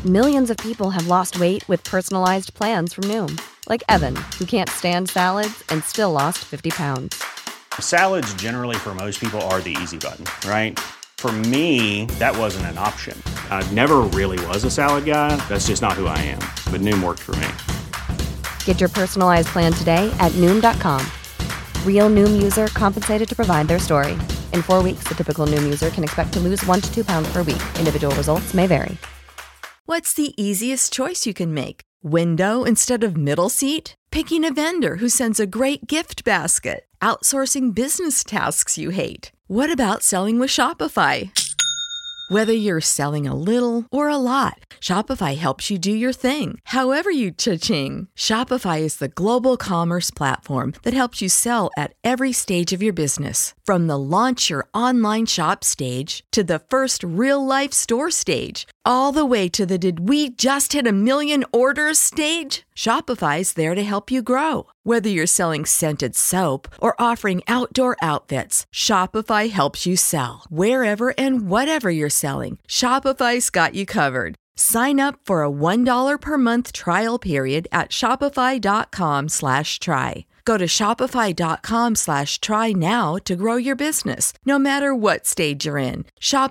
Millions of people have lost weight with personalized plans from Noom. Like Evan, who can't stand salads and still lost 50 pounds. Salads generally for most people are the easy button, right? For me, that wasn't an option. I never really was a salad guy. That's just not who I am. But Noom worked for me. Get your personalized plan today at Noom.com. Real Noom user compensated to provide their story. In 4 weeks, the typical Noom user can expect to lose 1 to 2 pounds per week. Individual results may vary. What's the easiest choice you can make? Window instead of middle seat? Picking a vendor who sends a great gift basket? Outsourcing business tasks you hate? What about selling with Shopify? Whether you're selling a little or a lot, Shopify helps you do your thing, however you cha-ching. Shopify is the global commerce platform that helps you sell at every stage of your business. From the launch your online shop stage to the first real-life store stage, all the way to the did we just hit a million orders stage? Shopify's there to help you grow. Whether you're selling scented soap or offering outdoor outfits, Shopify helps you sell. Wherever and whatever you're selling, Shopify's got you covered. Sign up for a $1 per month trial period at shopify.com/try. Go to shopify.com/try now to grow your business, no matter what stage you're in.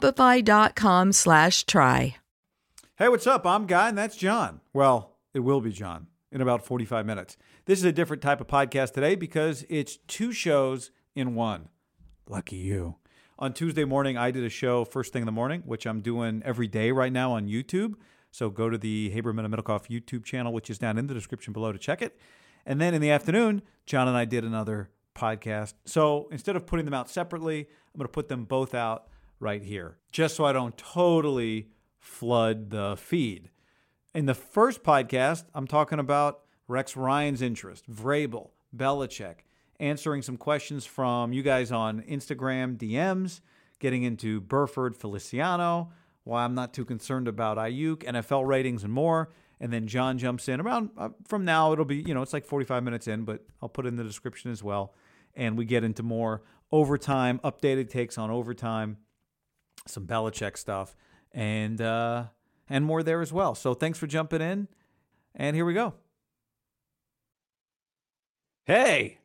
Shopify.com/try. Hey, what's up? I'm Guy, and that's John. Well, it will be John in about 45 minutes. This is a different type of podcast today because it's 2 shows in one. Lucky you. On Tuesday morning, I did a show first thing in the morning, which I'm doing every day right now on YouTube. So go to the Haberman and Middlecoff YouTube channel, which is down in the description below to check it. And then in the afternoon, John and I did another podcast. So instead of putting them out separately, I'm going to put them both out right here, just so I don't totally flood the feed. In the first podcast, I'm talking about Rex Ryan's interest, Vrabel, Belichick, answering some questions from you guys on Instagram DMs, getting into Burford, Feliciano, why I'm not too concerned about Ayuk, NFL ratings, and more. And then John jumps in around from now. It'll be, it's like 45 minutes in, but I'll put it in the description as well. And we get into more overtime, updated takes on overtime, some Belichick stuff, and more there as well. So thanks for jumping in. And here we go. Hey.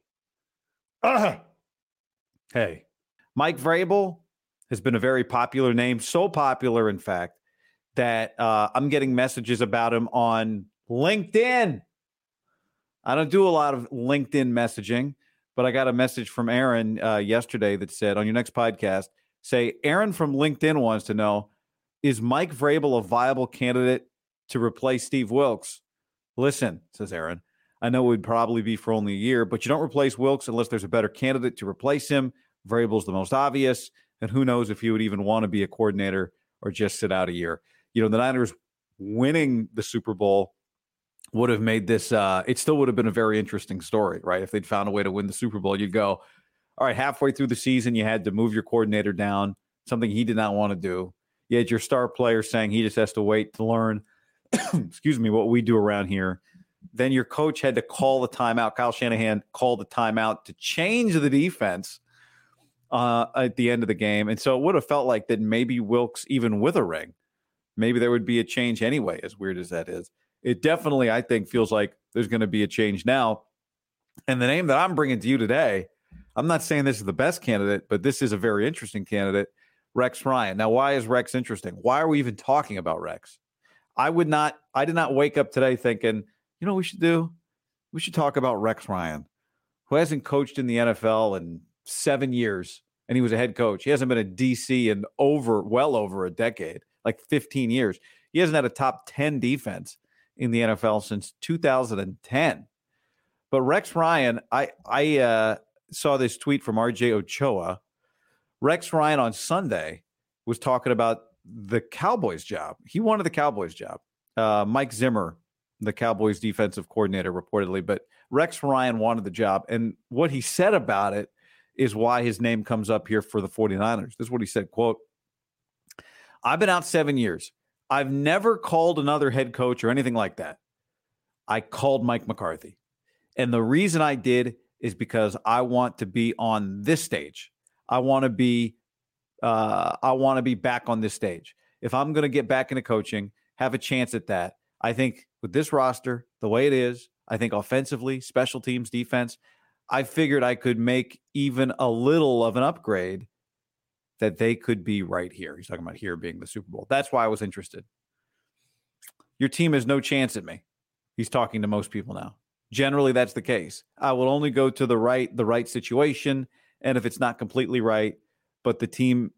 Hey. Mike Vrabel has been a very popular name, so popular, in fact, that I'm getting messages about him on LinkedIn. I don't do a lot of LinkedIn messaging, but I got a message from Aaron yesterday that said, on your next podcast, say, Aaron from LinkedIn wants to know, is Mike Vrabel a viable candidate to replace Steve Wilks? Listen, says Aaron, I know it would probably be for only a year, but you don't replace Wilks unless there's a better candidate to replace him. Vrabel's the most obvious, and who knows if he would even want to be a coordinator or just sit out a year. The Niners winning the Super Bowl would have made this, it still would have been a very interesting story, right? If they'd found a way to win the Super Bowl, you'd go, all right, halfway through the season, you had to move your coordinator down, something he did not want to do. You had your star player saying he just has to wait to learn, excuse me, what we do around here. Then your coach had to call the timeout. Kyle Shanahan called the timeout to change the defense at the end of the game. And so it would have felt like that maybe Wilks, even with a ring, maybe there would be a change anyway, as weird as that is. It definitely, I think, feels like there's going to be a change now. And the name that I'm bringing to you today, I'm not saying this is the best candidate, but this is a very interesting candidate, Rex Ryan. Now, why is Rex interesting? Why are we even talking about Rex? I did not wake up today thinking, what we should do? We should talk about Rex Ryan, who hasn't coached in the NFL in 7 years, and he was a head coach. He hasn't been a DC in well over a decade, like 15 years. He hasn't had a top 10 defense in the NFL since 2010. But Rex Ryan, I saw this tweet from RJ Ochoa. Rex Ryan on Sunday was talking about the Cowboys job. He wanted the Cowboys job. Mike Zimmer, the Cowboys defensive coordinator, reportedly, but Rex Ryan wanted the job. And what he said about it is why his name comes up here for the 49ers. This is what he said, quote, I've been out 7 years. I've never called another head coach or anything like that. I called Mike McCarthy. And the reason I did is because I want to be on this stage. I want to be back on this stage. If I'm going to get back into coaching, have a chance at that. I think with this roster, the way it is, I think offensively, special teams, defense, I figured I could make even a little of an upgrade that they could be right here. He's talking about here being the Super Bowl. That's why I was interested. Your team has no chance at me. He's talking to most people now. Generally, that's the case. I will only go to the right situation, and if it's not completely right, but this team,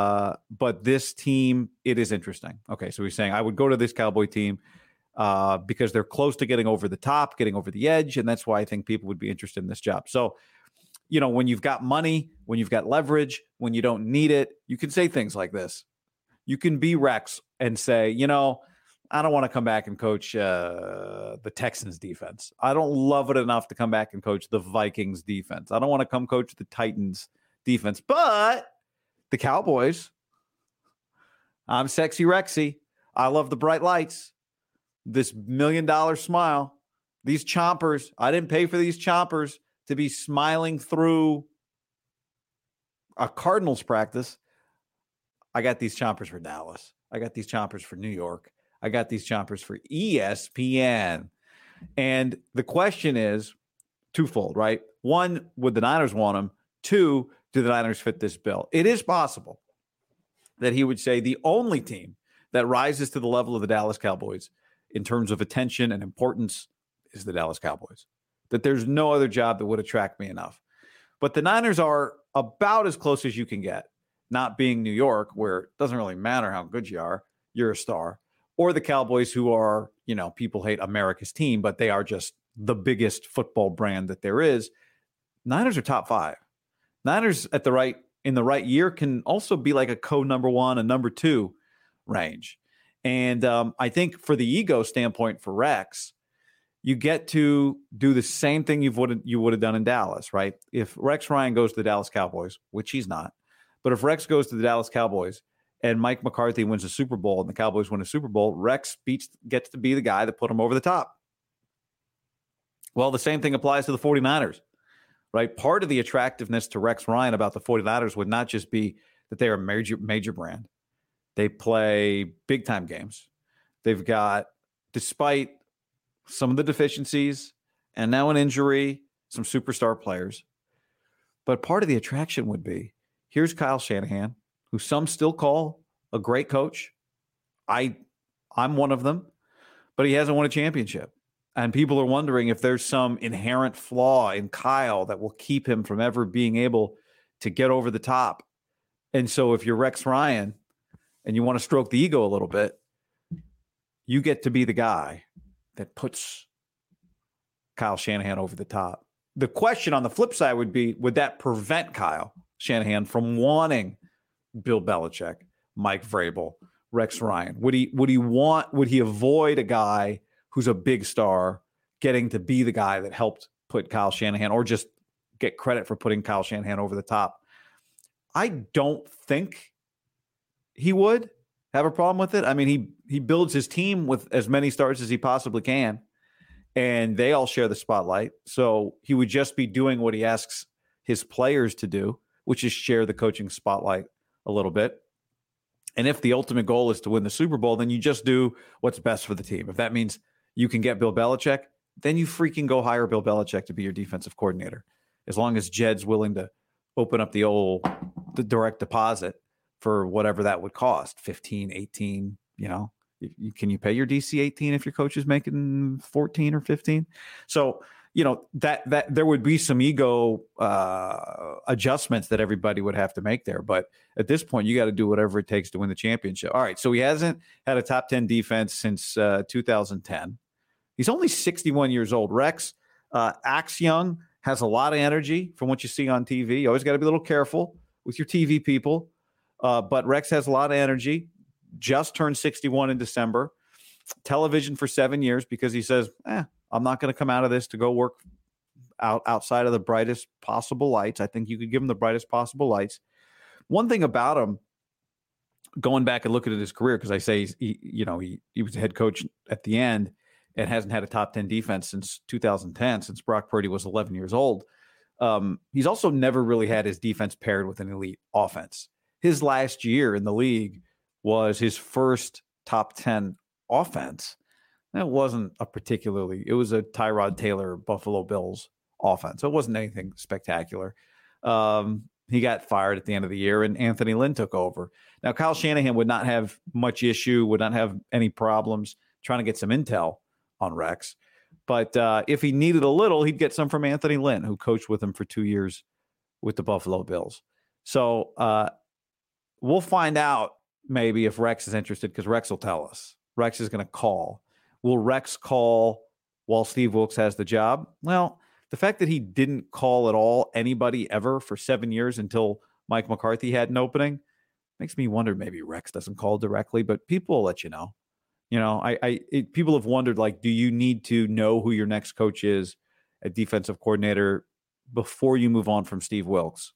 it is interesting. Okay, so he's saying I would go to this Cowboy team because they're close to getting over the top, getting over the edge, and that's why I think people would be interested in this job. So, when you've got money, when you've got leverage, when you don't need it, you can say things like this. You can be Rex and say, I don't want to come back and coach the Texans defense. I don't love it enough to come back and coach the Vikings defense. I don't want to come coach the Titans defense, but the Cowboys, I'm sexy Rexy. I love the bright lights, this $1 million smile, these chompers. I didn't pay for these chompers to be smiling through a Cardinals practice. I got these chompers for Dallas. I got these chompers for New York. I got these chompers for ESPN. And the question is twofold, right? One, would the Niners want him? Two, do the Niners fit this bill? It is possible that he would say the only team that rises to the level of the Dallas Cowboys in terms of attention and importance is the Dallas Cowboys. That there's no other job that would attract me enough. But the Niners are about as close as you can get, not being New York, where it doesn't really matter how good you are, you're a star. Or the Cowboys, who are, people hate America's team, but they are just the biggest football brand that there is. Niners are top 5. Niners in the right year can also be like a co-number 1, a number 2 range. And I think for the ego standpoint for Rex, you get to do the same thing you would have done in Dallas, right? If Rex Ryan goes to the Dallas Cowboys, which he's not, but if Rex goes to the Dallas Cowboys and Mike McCarthy wins a Super Bowl and the Cowboys win a Super Bowl, Rex gets to be the guy that put him over the top. Well, the same thing applies to the 49ers, right? Part of the attractiveness to Rex Ryan about the 49ers would not just be that they're a major brand. They play big-time games. They've got, despite some of the deficiencies and now an injury, some superstar players. But part of the attraction would be, here's Kyle Shanahan, who some still call a great coach. I'm one of them, but he hasn't won a championship. And people are wondering if there's some inherent flaw in Kyle that will keep him from ever being able to get over the top. And so if you're Rex Ryan and you want to stroke the ego a little bit, you get to be the guy that puts Kyle Shanahan over the top. The question on the flip side would be, would that prevent Kyle Shanahan from wanting Bill Belichick, Mike Vrabel, Rex Ryan? Would he avoid a guy who's a big star getting to be the guy that helped put Kyle Shanahan, or just get credit for putting Kyle Shanahan over the top? I don't think he would have a problem with it. I mean, he builds his team with as many stars as he possibly can, and they all share the spotlight. So he would just be doing what he asks his players to do, which is share the coaching spotlight a little bit. And if the ultimate goal is to win the Super Bowl, then you just do what's best for the team. If that means you can get Bill Belichick, then you freaking go hire Bill Belichick to be your defensive coordinator. As long as Jed's willing to open up the direct deposit for whatever that would cost, 15, 18, can you pay your DC 18 if your coach is making 14 or 15? So, that there would be some ego adjustments that everybody would have to make there. But at this point, you got to do whatever it takes to win the championship. All right. So he hasn't had a top 10 defense since 2010. He's only 61 years old. Rex acts young, has a lot of energy from what you see on TV. You always got to be a little careful with your TV people. But Rex has a lot of energy, just turned 61 in December, television for 7 years, because he says, I'm not going to come out of this to go work outside of the brightest possible lights. I think you could give him the brightest possible lights. One thing about him, going back and looking at his career, because I say he was a head coach at the end and hasn't had a top 10 defense since 2010, since Brock Purdy was 11 years old. He's also never really had his defense paired with an elite offense. His last year in the league was his first top 10 offense. That wasn't it was a Tyrod Taylor Buffalo Bills offense. So it wasn't anything spectacular. He got fired at the end of the year, and Anthony Lynn took over. Now, Kyle Shanahan would not have much issue, would not have any problems trying to get some intel on Rex. But if he needed a little, he'd get some from Anthony Lynn, who coached with him for 2 years with the Buffalo Bills. So we'll find out maybe if Rex is interested, because Rex will tell us. Rex is going to call. Will Rex call while Steve Wilks has the job? Well, the fact that he didn't call at all anybody ever for 7 years until Mike McCarthy had an opening makes me wonder maybe Rex doesn't call directly, but people will let you know. You know, people have wondered, like, do you need to know who your next coach is at defensive coordinator before you move on from Steve Wilks?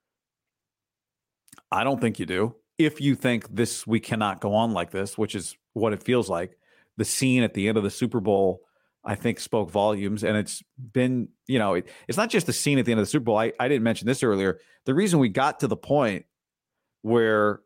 I don't think you do. If you think we cannot go on like this, which is what it feels like, the scene at the end of the Super Bowl, I think, spoke volumes. And it's been, it's not just the scene at the end of the Super Bowl. I didn't mention this earlier. The reason we got to the point where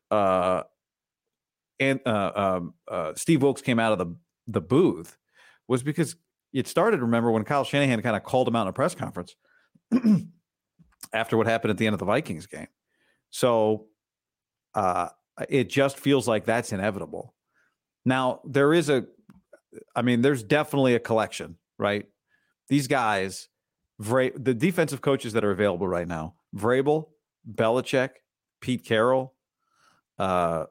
Steve Wilks came out of the booth was because it started, remember, when Kyle Shanahan kind of called him out in a press conference after what happened at the end of the Vikings game. So it just feels like that's inevitable. Now, there's definitely a collection, right? These guys, the defensive coaches that are available right now, Vrabel, Belichick, Pete Carroll, and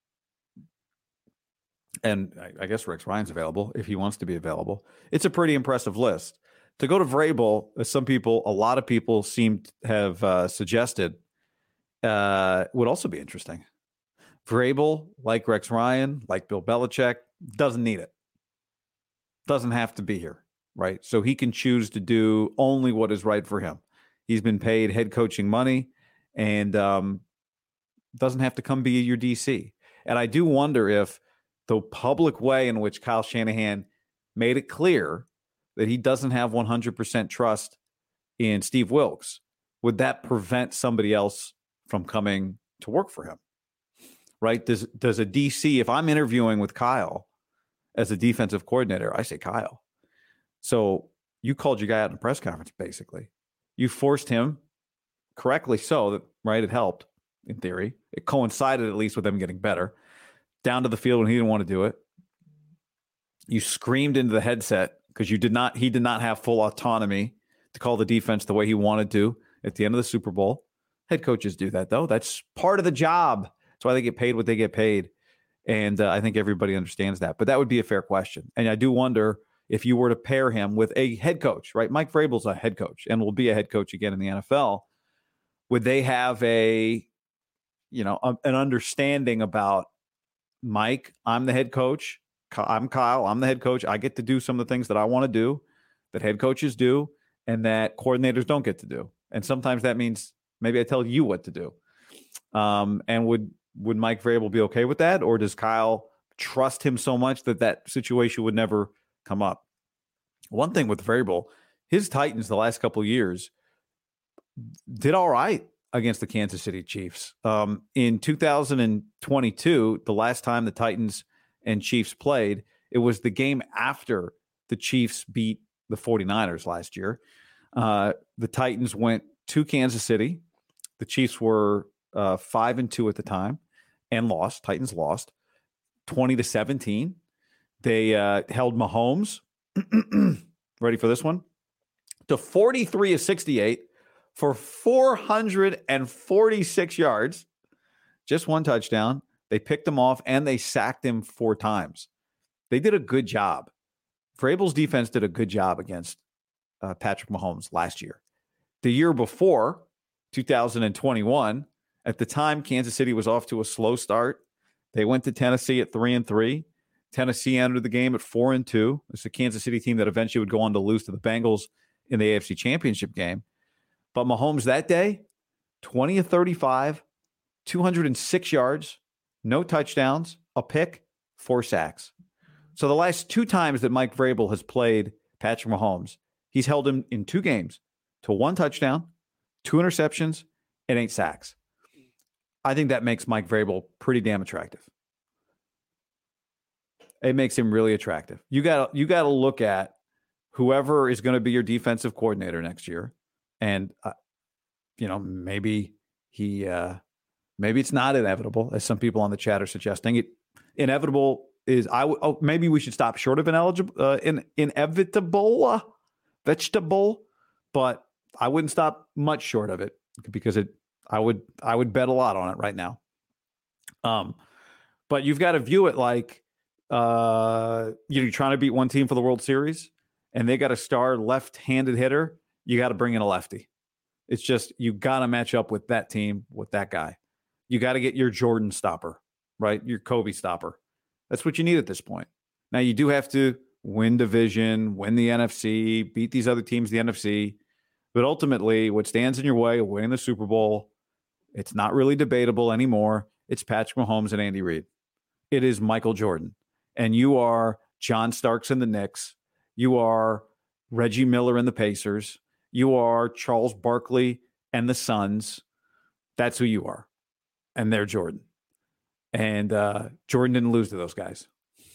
I guess Rex Ryan's available if he wants to be available. It's a pretty impressive list. To go to Vrabel, as a lot of people seem to have suggested, would also be interesting. Vrabel, like Rex Ryan, like Bill Belichick, doesn't need it. Doesn't have to be here, right? So he can choose to do only what is right for him. He's been paid head coaching money and doesn't have to come be your DC. And I do wonder if the public way in which Kyle Shanahan made it clear that he doesn't have 100% trust in Steve Wilks, would that prevent somebody else from coming to work for him? Right? Does a DC, if I'm interviewing with Kyle as a defensive coordinator, I say, Kyle, so you called your guy out in a press conference, basically. You forced him, correctly so, right? It helped, in theory. It coincided at least with them getting better, down to the field when he didn't want to do it. You screamed into the headset because he did not have full autonomy to call the defense the way he wanted to at the end of the Super Bowl. Head coaches do that, though. That's part of the job. That's why they get paid what they get paid. And I think everybody understands that. But that would be a fair question. And I do wonder if you were to pair him with a head coach, right? Mike Vrabel's a head coach and will be a head coach again in the NFL. Would they have an understanding about, Mike, I'm the head coach. I'm Kyle. I'm the head coach. I get to do some of the things that I want to do, that head coaches do, and that coordinators don't get to do. And sometimes that means maybe I tell you what to do. And would Mike Vrabel be okay with that? Or does Kyle trust him so much that situation would never come up? One thing with Vrabel, his Titans the last couple of years did all right against the Kansas City Chiefs. In 2022, the last time the Titans and Chiefs played, it was the game after the Chiefs beat the 49ers last year. The Titans went to Kansas City. The Chiefs were 5-2 at the time and lost. Titans lost 20-17. They held Mahomes, ready for this one, to 43 of 68 for 446 yards, just one touchdown. They picked him off and they sacked him 4 times. They did a good job. Vrabel's defense did a good job against Patrick Mahomes last year. The year before, 2021, at the time, Kansas City was off to a slow start. They went to Tennessee at 3-3. Tennessee entered the game at 4-2. It's a Kansas City team that eventually would go on to lose to the Bengals in the AFC Championship game. But Mahomes that day, 20 of 35, 206 yards, no touchdowns, a pick, 4 sacks. So the last 2 times that Mike Vrabel has played Patrick Mahomes, he's held him in 2 games to 1 touchdown, 2 interceptions, and 8 sacks. I think that makes Mike Vrabel pretty damn attractive. It makes him really attractive. You got to look at whoever is going to be your defensive coordinator next year, and maybe maybe it's not inevitable, as some people on the chat are suggesting. Inevitable is maybe we should stop short of inevitable vegetable, but I wouldn't stop much short of it because I would bet a lot on it right now. But you've got to view it like you're trying to beat one team for the World Series, and they got a star left-handed hitter. You got to bring in a lefty. It's just you got to match up with that team, with that guy. You got to get your Jordan stopper, right? Your Kobe stopper. That's what you need at this point. Now, you do have to win division, win the NFC, beat these other teams, the NFC. But ultimately, what stands in your way of winning the Super Bowl, it's not really debatable anymore. It's Patrick Mahomes and Andy Reid. It is Michael Jordan. And you are John Starks in the Knicks. You are Reggie Miller and the Pacers. You are Charles Barkley and the Suns. That's who you are. And they're Jordan. And Jordan didn't lose to those guys.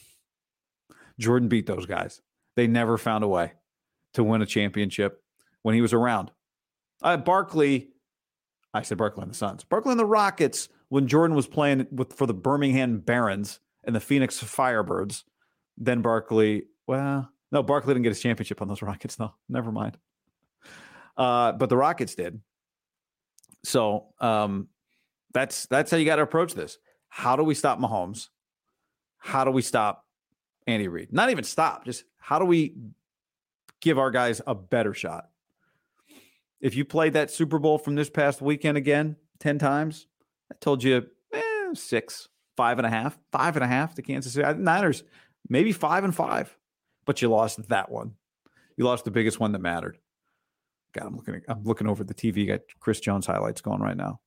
Jordan beat those guys. They never found a way to win a championship when he was around. Barkley, I said Barkley and the Suns. Barkley and the Rockets, when Jordan was playing for the Birmingham Barons and the Phoenix Firebirds, then Barkley didn't get his championship on those Rockets. No, never mind. But the Rockets did. So that's how you got to approach this. How do we stop Mahomes? How do we stop Andy Reid? Not even stop, just how do we give our guys a better shot? If you played that Super Bowl from this past weekend again 10 times, I told you 6, 5.5 to Kansas City. Niners, maybe 5-5, but you lost that one. You lost the biggest one that mattered. God, I'm looking over at the TV. Got Chris Jones highlights going right now.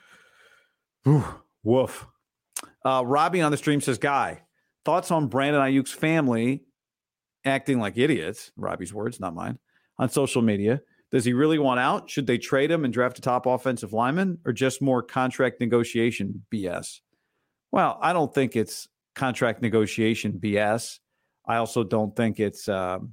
Whew, woof. Robbie on the stream says, Guy, thoughts on Brandon Ayuk's family acting like idiots, Robbie's words, not mine, on social media. Does he really want out? Should they trade him and draft a top offensive lineman, or just more contract negotiation BS? Well, I don't think it's contract negotiation BS. I also don't think it's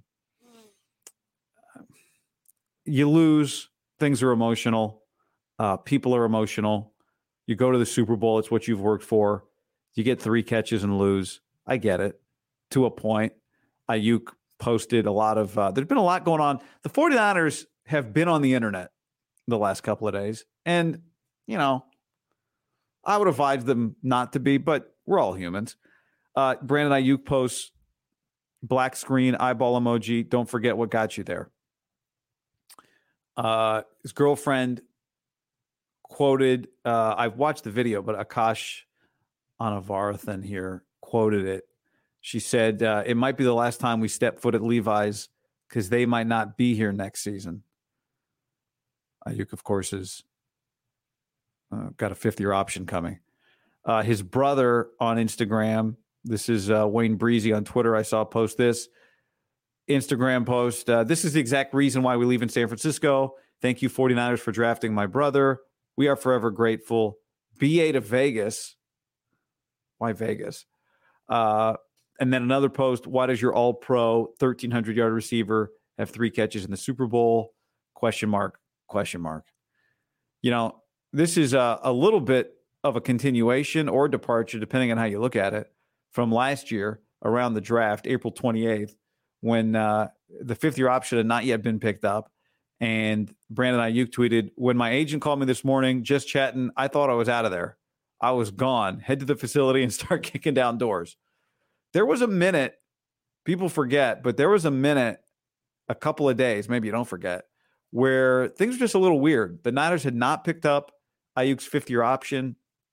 you lose. Things are emotional. People are emotional. You go to the Super Bowl. It's what you've worked for. You get 3 catches and lose. I get it to a point. Ayuk posted a lot of there's been a lot going on. The 49ers have been on the internet the last couple of days. And, I would advise them not to be, but we're all humans. Brandon Ayuk posts black screen, eyeball emoji. Don't forget what got you there. His girlfriend quoted, I've watched the video, but Akash Anavarthan here quoted it. She said, it might be the last time we step foot at Levi's because they might not be here next season. Ayuk, of course, has got a 5th-year option coming. His brother on Instagram, this is Wayne Breezy on Twitter. I saw post this Instagram post. This is the exact reason why we leave in San Francisco. Thank you, 49ers, for drafting my brother. We are forever grateful. BA to Vegas. Why Vegas? And then another post. Why does your all-pro 1,300-yard receiver have 3 catches in the Super Bowl? Question mark. This is a little bit of a continuation or departure, depending on how you look at it, from last year around the draft, April 28th, when the 5th-year option had not yet been picked up. And Brandon Ayuk tweeted, when my agent called me this morning, just chatting, I thought I was out of there. I was gone. Head to the facility and start kicking down doors. There was a minute, people forget, but there was a minute, a couple of days, maybe you don't forget, where things were just a little weird. The Niners had not picked up Ayuk's 5th-year option.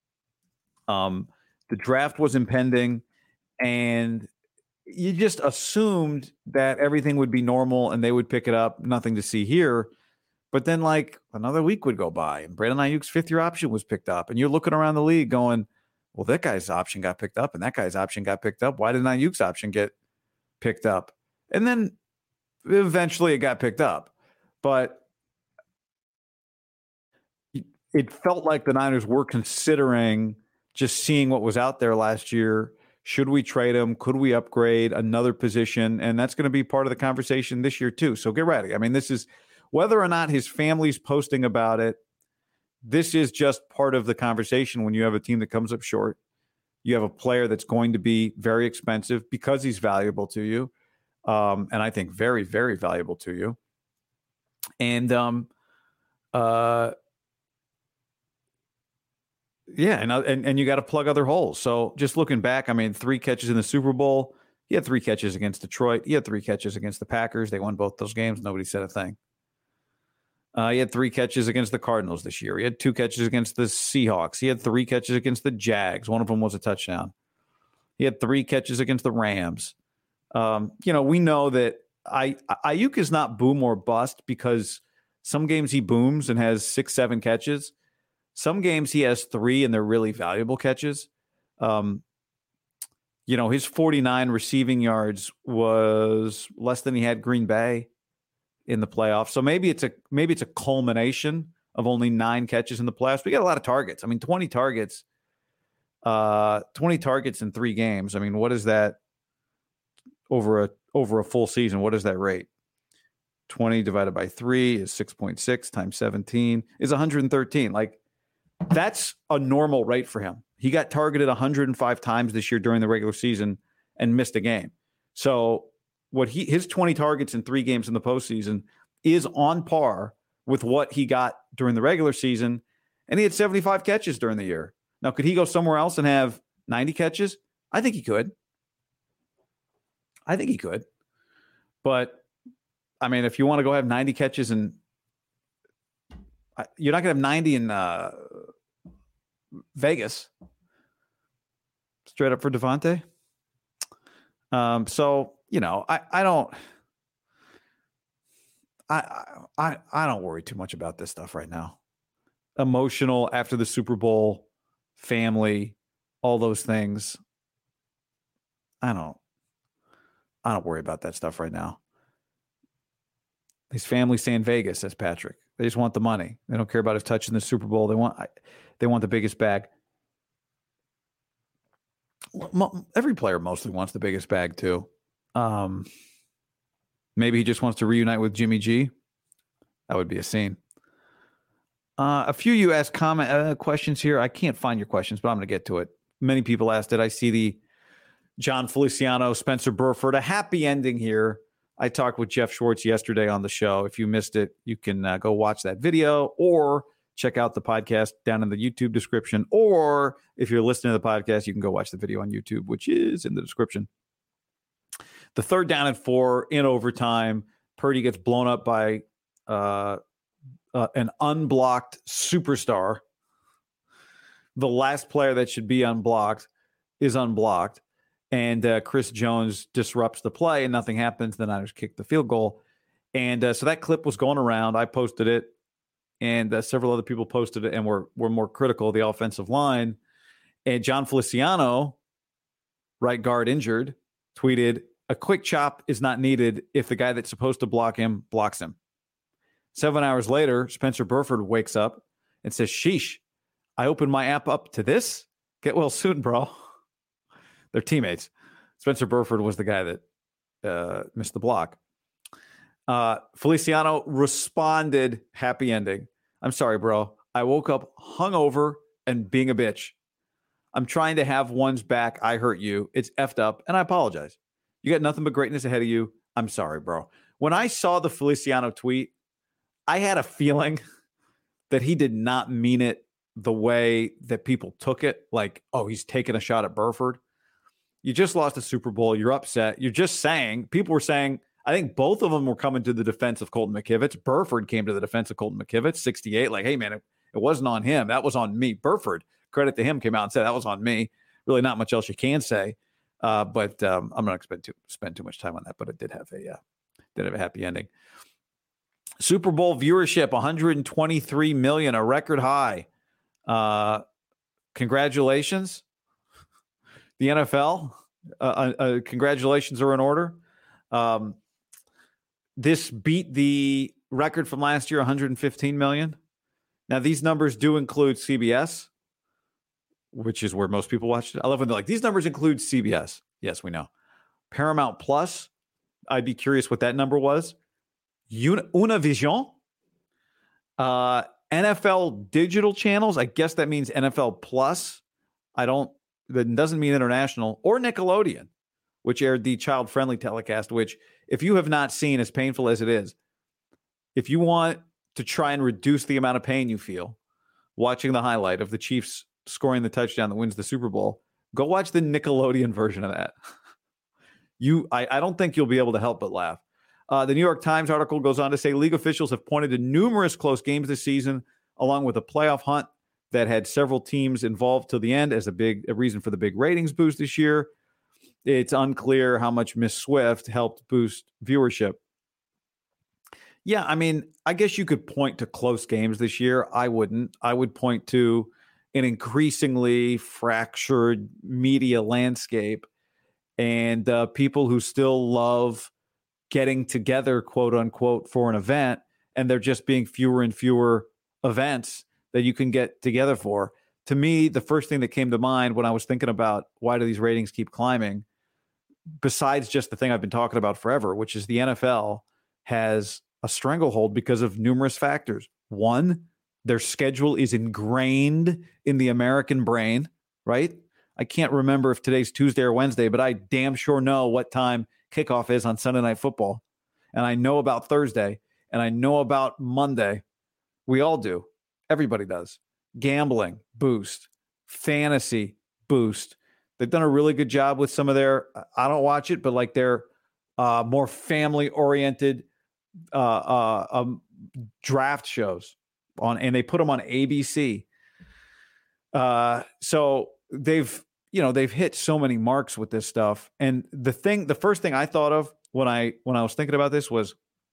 The draft was impending, and you just assumed that everything would be normal and they would pick it up. Nothing to see here. But then, another week would go by, and Brandon Ayuk's 5th-year option was picked up. And you're looking around the league going, well, that guy's option got picked up, and that guy's option got picked up. Why didn't Ayuk's option get picked up? And then eventually it got picked up. But it felt like the Niners were considering just seeing what was out there last year, Should we trade him? Could we upgrade another position? And that's going to be part of the conversation this year too. So get ready. I mean, this is whether or not his family's posting about it. This is just part of the conversation when you have a team that comes up short. You have a player that's going to be very expensive because he's valuable to you. And I think very, very valuable to you. And yeah, and you got to plug other holes. So just looking back, I mean, 3 catches in the Super Bowl. He had 3 catches against Detroit. He had 3 catches against the Packers. They won both those games. Nobody said a thing. He had 3 catches against the Cardinals this year. He had 2 catches against the Seahawks. He had 3 catches against the Jags. One of them was a touchdown. He had 3 catches against the Rams. We know that Ayuk is not boom or bust because some games he booms and has 6, 7 catches. Some games he has 3 and they're really valuable catches. His 49 receiving yards was less than he had Green Bay in the playoffs. So maybe it's a culmination of only 9 catches in the playoffs. We got a lot of targets. I mean, 20 targets in 3 games. I mean, what is that over a full season? What is that rate? 20 divided by 3 is 6.6 times 17 is 113. Like, that's a normal rate for him. He got targeted 105 times this year during the regular season and missed a game. So his 20 targets in 3 games in the postseason is on par with what he got during the regular season. And he had 75 catches during the year. Now, could he go somewhere else and have 90 catches? I think he could. But I mean, if you want to go have 90 catches and you're not going to have 90 in Vegas. Straight up for Devontae. So, I don't worry too much about this stuff right now. Emotional after the Super Bowl, family, all those things. I don't worry about that stuff right now. His family stay in Vegas, says Patrick. They just want the money. They don't care about his touch in the Super Bowl. They want the biggest bag. Every player mostly wants the biggest bag too. Maybe he just wants to reunite with Jimmy G. That would be a scene. A few of you asked questions here. I can't find your questions, but I'm going to get to it. Many people asked it. I see the John Feliciano, Spencer Burford, a happy ending here. I talked with Jeff Schwartz yesterday on the show. If you missed it, you can go watch that video or check out the podcast down in the YouTube description. Or if you're listening to the podcast, you can go watch the video on YouTube, which is in the description. The 3rd down and 4 in overtime. Purdy gets blown up by an unblocked superstar. The last player that should be unblocked is unblocked. And Chris Jones disrupts the play and nothing happens. The Niners kick the field goal. And so that clip was going around. I posted it and several other people posted it and were more critical of the offensive line. And John Feliciano, right guard injured, tweeted, "A quick chop is not needed if the guy that's supposed to block him blocks him." 7 hours later, Spencer Burford wakes up and says, "Sheesh, I opened my app up to this? Get well soon, bro." They're teammates. Spencer Burford was the guy that missed the block. Feliciano responded, happy ending. "I'm sorry, bro. I woke up hungover and being a bitch. I'm trying to have one's back. I hurt you. It's effed up, and I apologize. You got nothing but greatness ahead of you. I'm sorry, bro." When I saw the Feliciano tweet, I had a feeling that he did not mean it the way that people took it. Like, oh, he's taking a shot at Burford. You just lost the Super Bowl. You're upset. You're just saying, people were saying, I think both of them were coming to the defense of Colton McKivitz. Burford came to the defense of Colton McKivitz, 68. Like, hey, man, it wasn't on him. That was on me. Burford, credit to him, came out and said, that was on me. Really not much else you can say. But I'm not going to spend too much time on that, but it did have a happy ending. Super Bowl viewership, 123 million, a record high. Congratulations. The NFL, congratulations are in order. This beat the record from last year, 115 million. Now, these numbers do include CBS, which is where most people watch it. I love when they're like, these numbers include CBS. Yes, we know. Paramount Plus, I'd be curious what that number was. Univision, NFL digital channels. I guess that means NFL Plus. That doesn't mean international, or Nickelodeon, which aired the child-friendly telecast, which, if you have not seen, as painful as it is, if you want to try and reduce the amount of pain you feel watching the highlight of the Chiefs scoring the touchdown that wins the Super Bowl, go watch the Nickelodeon version of that. I don't think you'll be able to help but laugh. The New York Times article goes on to say league officials have pointed to numerous close games this season, along with a playoff hunt that had several teams involved till the end as a reason for the big ratings boost this year. It's unclear how much Miss Swift helped boost viewership. Yeah, I mean, I guess you could point to close games this year. I wouldn't. I would point to an increasingly fractured media landscape and people who still love getting together, quote unquote, for an event, and there just being fewer and fewer events that you can get together for. To me, the first thing that came to mind when I was thinking about why do these ratings keep climbing, besides just the thing I've been talking about forever, which is the NFL has a stranglehold because of numerous factors. One, their schedule is ingrained in the American brain, right? I can't remember if today's Tuesday or Wednesday, but I damn sure know what time kickoff is on Sunday Night Football. And I know about Thursday, and I know about Monday. We all do. Everybody does. Gambling, boost. Fantasy, boost. They've done a really good job with some of their, I don't watch it, but like their more family-oriented draft shows on, and they put them on ABC. So they've hit so many marks with this stuff. And the first thing I thought of when I was thinking about this was,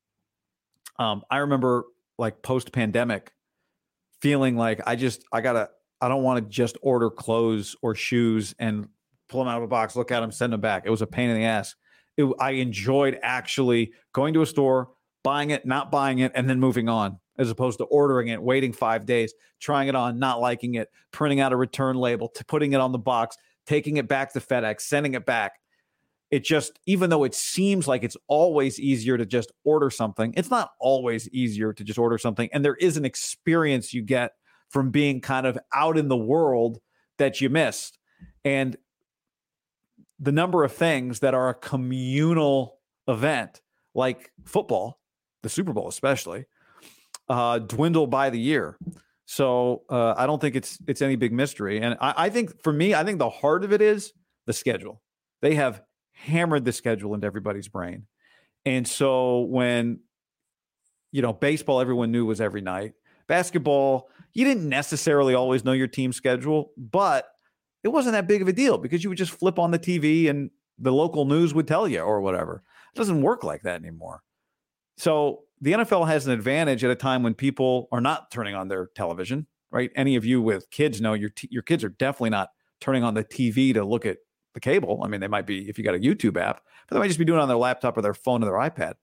I remember like post-pandemic feeling like I don't want to just order clothes or shoes and pull them out of a box, look at them, send them back. It was a pain in the ass. I enjoyed actually going to a store, buying it, not buying it, and then moving on, as opposed to ordering it, waiting 5 days, trying it on, not liking it, printing out a return label, putting it on the box, taking it back to FedEx, sending it back. It just, even though it seems like it's always easier to just order something, it's not always easier to just order something. And there is an experience you get from being kind of out in the world that you missed. And the number of things that are a communal event, like football, the Super Bowl especially, dwindle by the year. So I don't think it's any big mystery. And I think for me, I think the heart of it is the schedule. They have hammered the schedule into everybody's brain. And so when, baseball, everyone knew was every night. Basketball, you didn't necessarily always know your team's schedule, but it wasn't that big of a deal because you would just flip on the TV and the local news would tell you or whatever. It doesn't work like that anymore. So the NFL has an advantage at a time when people are not turning on their television, right? Any of you with kids know your kids are definitely not turning on the TV to look at the cable. I mean, they might be if you got a YouTube app, but they might just be doing it on their laptop or their phone or their iPad.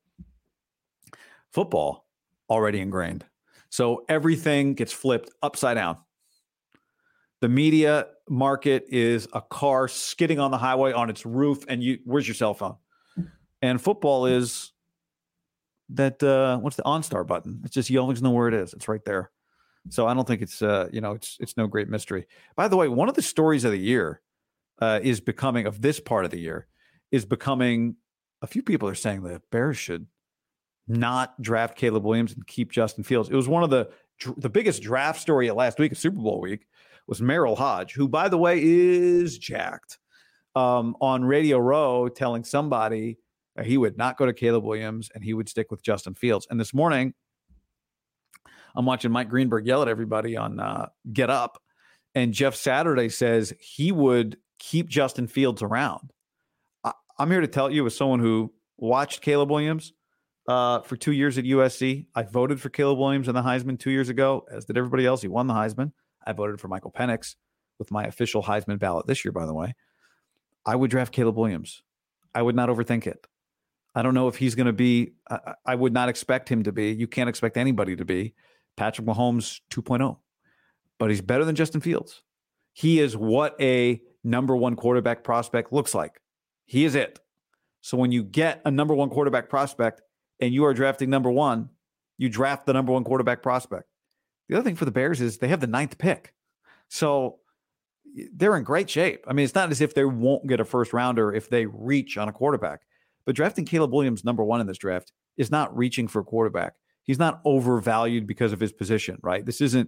Football, already ingrained. So everything gets flipped upside down. The media market is a car skidding on the highway on its roof, and where's your cell phone? And football is that what's the OnStar button? It's just you always know where it is. It's right there. So I don't think it's it's no great mystery. By the way, one of the stories of the year is becoming a few people are saying the Bears should not draft Caleb Williams and keep Justin Fields. It was one of the biggest draft story at last week of Super Bowl week was Merrill Hodge, who, by the way, is jacked, on Radio Row telling somebody he would not go to Caleb Williams and he would stick with Justin Fields. And this morning, I'm watching Mike Greenberg yell at everybody on Get Up, and Jeff Saturday says he would keep Justin Fields around. I'm here to tell you, as someone who watched Caleb Williams for 2 years at USC, I voted for Caleb Williams in the Heisman 2 years ago, as did everybody else. He won the Heisman. I voted for Michael Penix with my official Heisman ballot this year, by the way. I would draft Caleb Williams. I would not overthink it. I don't know if he's going to be, I would not expect him to be. You can't expect anybody to be Patrick Mahomes 2.0, but he's better than Justin Fields. He is what a number one quarterback prospect looks like. He is it. So when you get a number one quarterback prospect and you are drafting number one, you draft the number one quarterback prospect. The other thing for the Bears is they have the 9th pick. So they're in great shape. I mean, it's not as if they won't get a first rounder if they reach on a quarterback. But drafting Caleb Williams number one in this draft is not reaching for a quarterback. He's not overvalued because of his position, right? This isn't,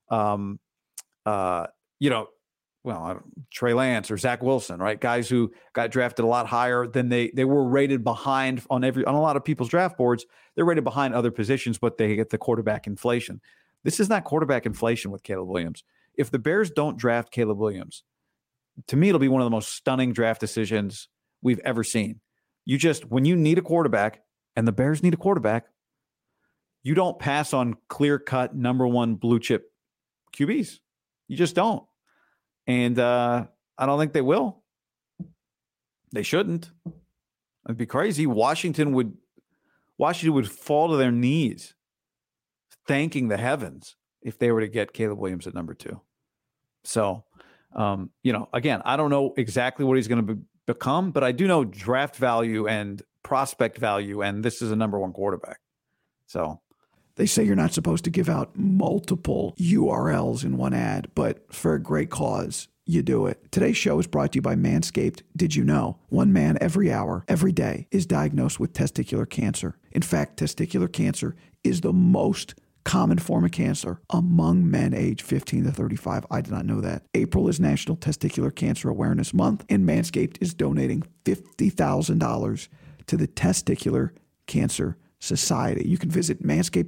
Trey Lance or Zach Wilson, right? Guys who got drafted a lot higher than they were rated behind on a lot of people's draft boards. They're rated behind other positions, but they get the quarterback inflation. This is not quarterback inflation with Caleb Williams. If the Bears don't draft Caleb Williams, to me, it'll be one of the most stunning draft decisions we've ever seen. When you need a quarterback and the Bears need a quarterback, you don't pass on clear-cut number one blue chip QBs. You just don't. And I don't think they will. They shouldn't. It'd be crazy. Washington would fall to their knees thanking the heavens if they were to get Caleb Williams at number 2. So, again, I don't know exactly what he's going to become, but I do know draft value and prospect value, and this is a number one quarterback. So they say you're not supposed to give out multiple URLs in one ad, but for a great cause, you do it. Today's show is brought to you by Manscaped. Did you know? One man every hour, every day is diagnosed with testicular cancer. In fact, testicular cancer is the most common form of cancer among men aged 15 to 35. I did not know that. April is National Testicular Cancer Awareness Month, and Manscaped is donating $50,000 to the Testicular Cancer Society. You can visit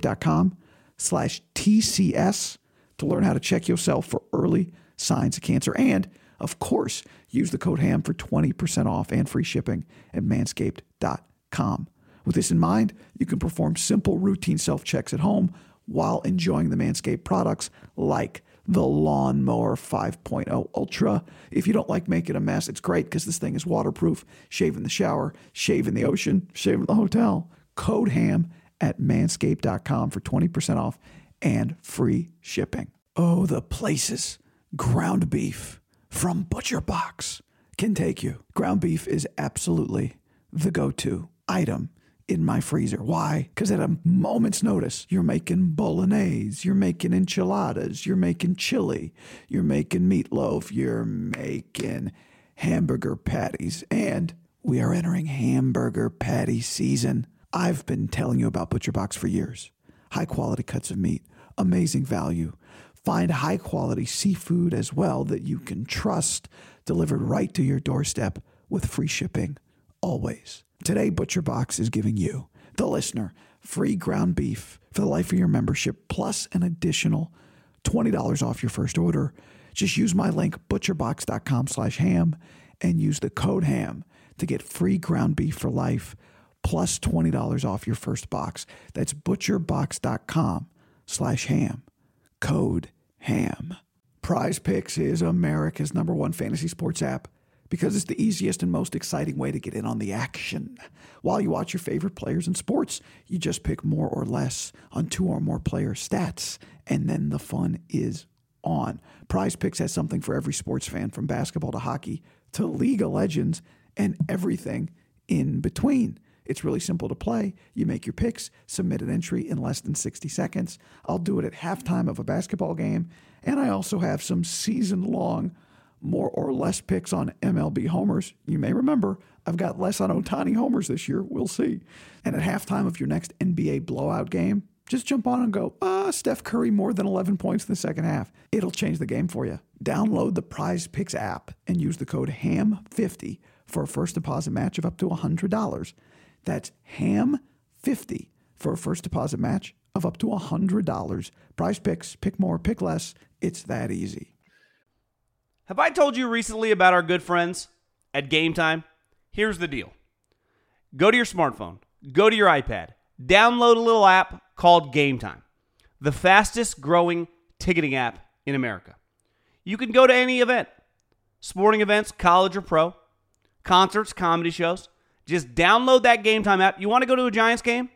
manscaped.com/TCS to learn how to check yourself for early signs of cancer. And, of course, use the code HAM for 20% off and free shipping at manscaped.com. With this in mind, you can perform simple routine self-checks at home while enjoying the Manscaped products like the Lawnmower 5.0 Ultra. If you don't like making a mess, it's great because this thing is waterproof. Shave in the shower, shave in the ocean, shave in the hotel. Code HAM at manscaped.com for 20% off and free shipping. Oh, the places ground beef from Butcher Box can take you. Ground beef is absolutely the go-to item in my freezer. Why? Because at a moment's notice, you're making bolognese, you're making enchiladas, you're making chili, you're making meatloaf, you're making hamburger patties, and we are entering hamburger patty season. I've been telling you about Butcher Box for years. High quality cuts of meat, amazing value. Find high quality seafood as well that you can trust, delivered right to your doorstep with free shipping always. Today, Butcher Box is giving you, the listener, free ground beef for the life of your membership, plus an additional $20 off your first order. Just use my link, butcherbox.com/ham, and use the code HAM to get free ground beef for life, plus $20 off your first box. That's butcherbox.com/ham. Code HAM. Prize Picks is America's #1 fantasy sports app because it's the easiest and most exciting way to get in on the action. While you watch your favorite players in sports, you just pick more or less on 2 or more player stats, and then the fun is on. Prize Picks has something for every sports fan, from basketball to hockey to League of Legends and everything in between. It's really simple to play. You make your picks, submit an entry in less than 60 seconds. I'll do it at halftime of a basketball game, and I also have some season-long more or less picks on MLB homers. You may remember I've got less on Ohtani homers this year. We'll see. And at halftime of your next NBA blowout game, just jump on and go, Steph Curry more than 11 points in the second half. It'll change the game for you. Download the Prize Picks app and use the code HAM50 for a first deposit match of up to $100. That's HAM50 for a first deposit match of up to $100. Prize Picks, pick more, pick less. It's that easy. Have I told you recently about our good friends at Game Time? Here's the deal. Go to your smartphone, go to your iPad, download a little app called Game Time, the fastest growing ticketing app in America. You can go to any event, sporting events, college or pro, concerts, comedy shows. Just download that Game Time app. You want to go to a Giants game?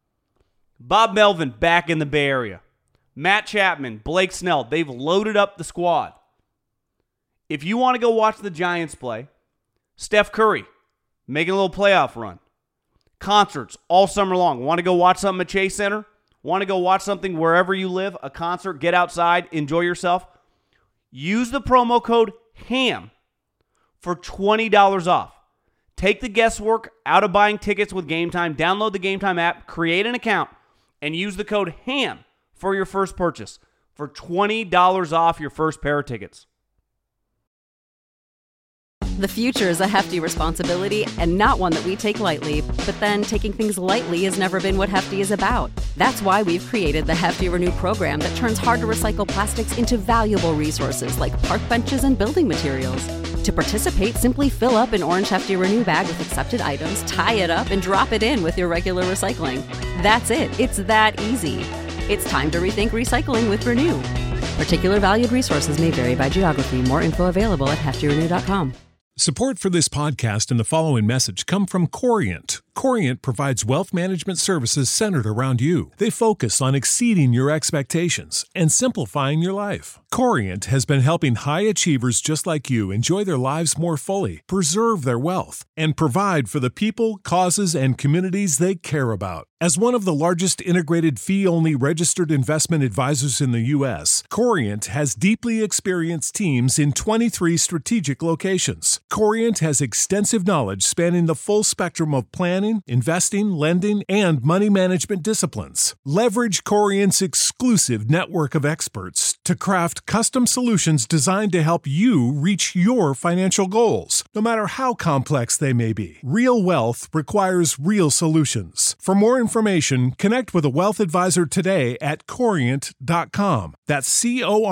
Bob Melvin back in the Bay Area. Matt Chapman, Blake Snell, they've loaded up the squad. If you want to go watch the Giants play, Steph Curry making a little playoff run. Concerts all summer long. Want to go watch something at Chase Center? Want to go watch something wherever you live? A concert, get outside, enjoy yourself? Use the promo code HAM for $20 off. Take the guesswork out of buying tickets with Game Time. Download the Game Time app, create an account, and use the code HAM for your first purchase for $20 off your first pair of tickets. The future is a hefty responsibility and not one that we take lightly. But then taking things lightly has never been what Hefty is about. That's why we've created the Hefty Renew program that turns hard-to-recycle plastics into valuable resources like park benches and building materials. To participate, simply fill up an orange Hefty Renew bag with accepted items, tie it up, and drop it in with your regular recycling. That's it. It's that easy. It's time to rethink recycling with Renew. Particular valued resources may vary by geography. More info available at heftyrenew.com. Support for this podcast and the following message come from Corient. Corient provides wealth management services centered around you. They focus on exceeding your expectations and simplifying your life. Corient has been helping high achievers just like you enjoy their lives more fully, preserve their wealth, and provide for the people, causes, and communities they care about. As one of the largest integrated fee-only registered investment advisors in the U.S., Corient has deeply experienced teams in 23 strategic locations. Corient has extensive knowledge spanning the full spectrum of planning, investing, lending, and money management disciplines. Leverage Corient's exclusive network of experts to craft custom solutions designed to help you reach your financial goals, no matter how complex they may be. Real wealth requires real solutions. For more information, connect with a wealth advisor today at Corient.com. That's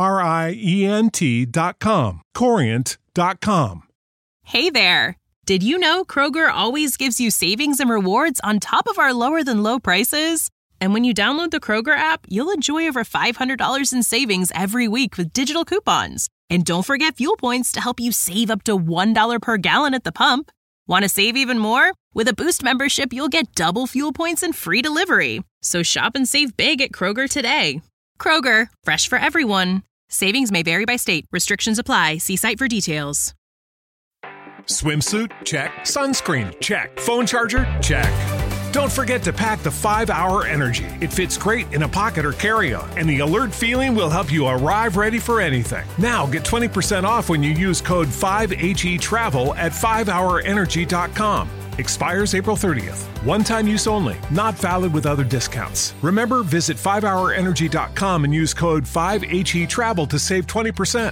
Corient.com. Corient.com. Hey there! Did you know Kroger always gives you savings and rewards on top of our lower-than-low prices? And when you download the Kroger app, you'll enjoy over $500 in savings every week with digital coupons. And don't forget fuel points to help you save up to $1 per gallon at the pump. Want to save even more? With a Boost membership, you'll get double fuel points and free delivery. So shop and save big at Kroger today. Kroger, fresh for everyone. Savings may vary by state. Restrictions apply. See site for details. Swimsuit? Check. Sunscreen? Check. Phone charger? Check. Don't forget to pack the 5-Hour Energy. It fits great in a pocket or carry-on, and the alert feeling will help you arrive ready for anything. Now get 20% off when you use code 5HETRAVEL at 5hourenergy.com. Expires April 30th. One-time use only. Not valid with other discounts. Remember, visit 5hourenergy.com and use code 5HETRAVEL to save 20%.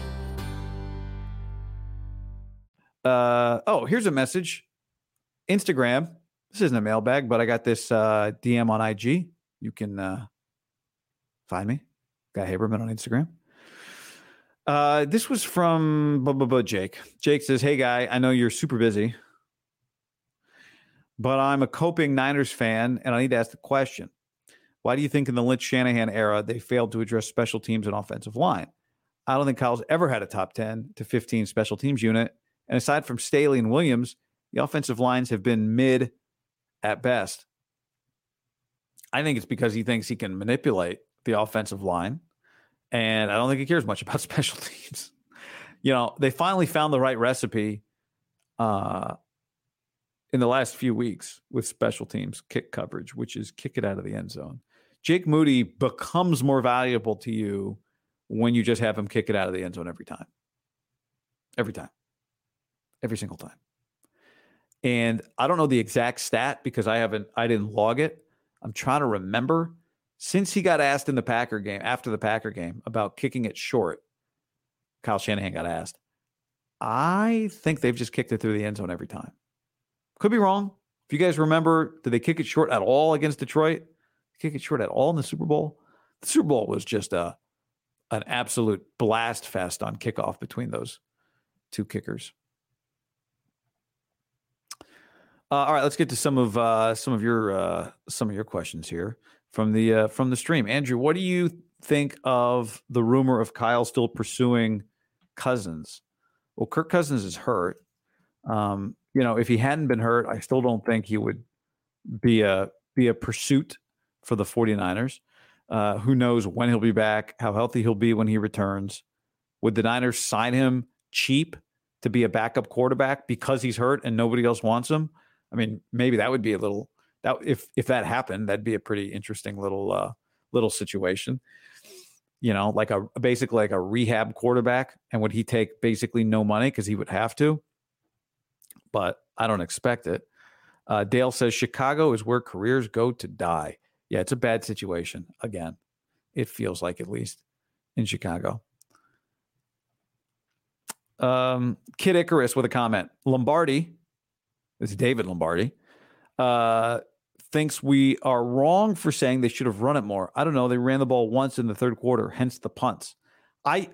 Here's a message. Instagram. This isn't a mailbag, but I got this DM on IG. You can find me. Guy Haberman on Instagram. This was from Jake. Jake says, "Hey, Guy, I know you're super busy, but I'm a coping Niners fan, and I need to ask the question. Why do you think in the Lynch Shanahan era they failed to address special teams and offensive line? I don't think Kyle's ever had a top 10 to 15 special teams unit. And aside from Staley and Williams, the offensive lines have been mid at best. I think it's because he thinks he can manipulate the offensive line, and I don't think he cares much about special teams. You know, they finally found the right recipe in the last few weeks with special teams kick coverage, which is kick it out of the end zone. Jake Moody becomes more valuable to you when you just have him kick it out of the end zone every time. Every time. Every single time. And I don't know the exact stat because I didn't log it. I'm trying to remember. Since he got asked in the Packer game, after the Packer game, about kicking it short, Kyle Shanahan got asked. I think they've just kicked it through the end zone every time. Could be wrong. If you guys remember, did they kick it short at all against Detroit? Kick it short at all in the Super Bowl? The Super Bowl was just an absolute blast fest on kickoff between those two kickers. All right, let's get to some of your questions here from the stream. Andrew, what do you think of the rumor of Kyle still pursuing Cousins? Well, Kirk Cousins is hurt. If he hadn't been hurt, I still don't think he would be a pursuit for the 49ers. Who knows when he'll be back, how healthy he'll be when he returns. Would the Niners sign him cheap to be a backup quarterback because he's hurt and nobody else wants him. I mean, maybe that would be if that happened, that'd be a pretty interesting little situation. Like basically like a rehab quarterback. And would he take basically no money because he would have to? But I don't expect it. Dale says Chicago is where careers go to die. Yeah, it's a bad situation. Again, it feels like, at least in Chicago. Kid Icarus with a comment. Lombardi, this is David Lombardi, thinks we are wrong for saying they should have run it more. I don't know. They ran the ball once in the third quarter, hence the punts. I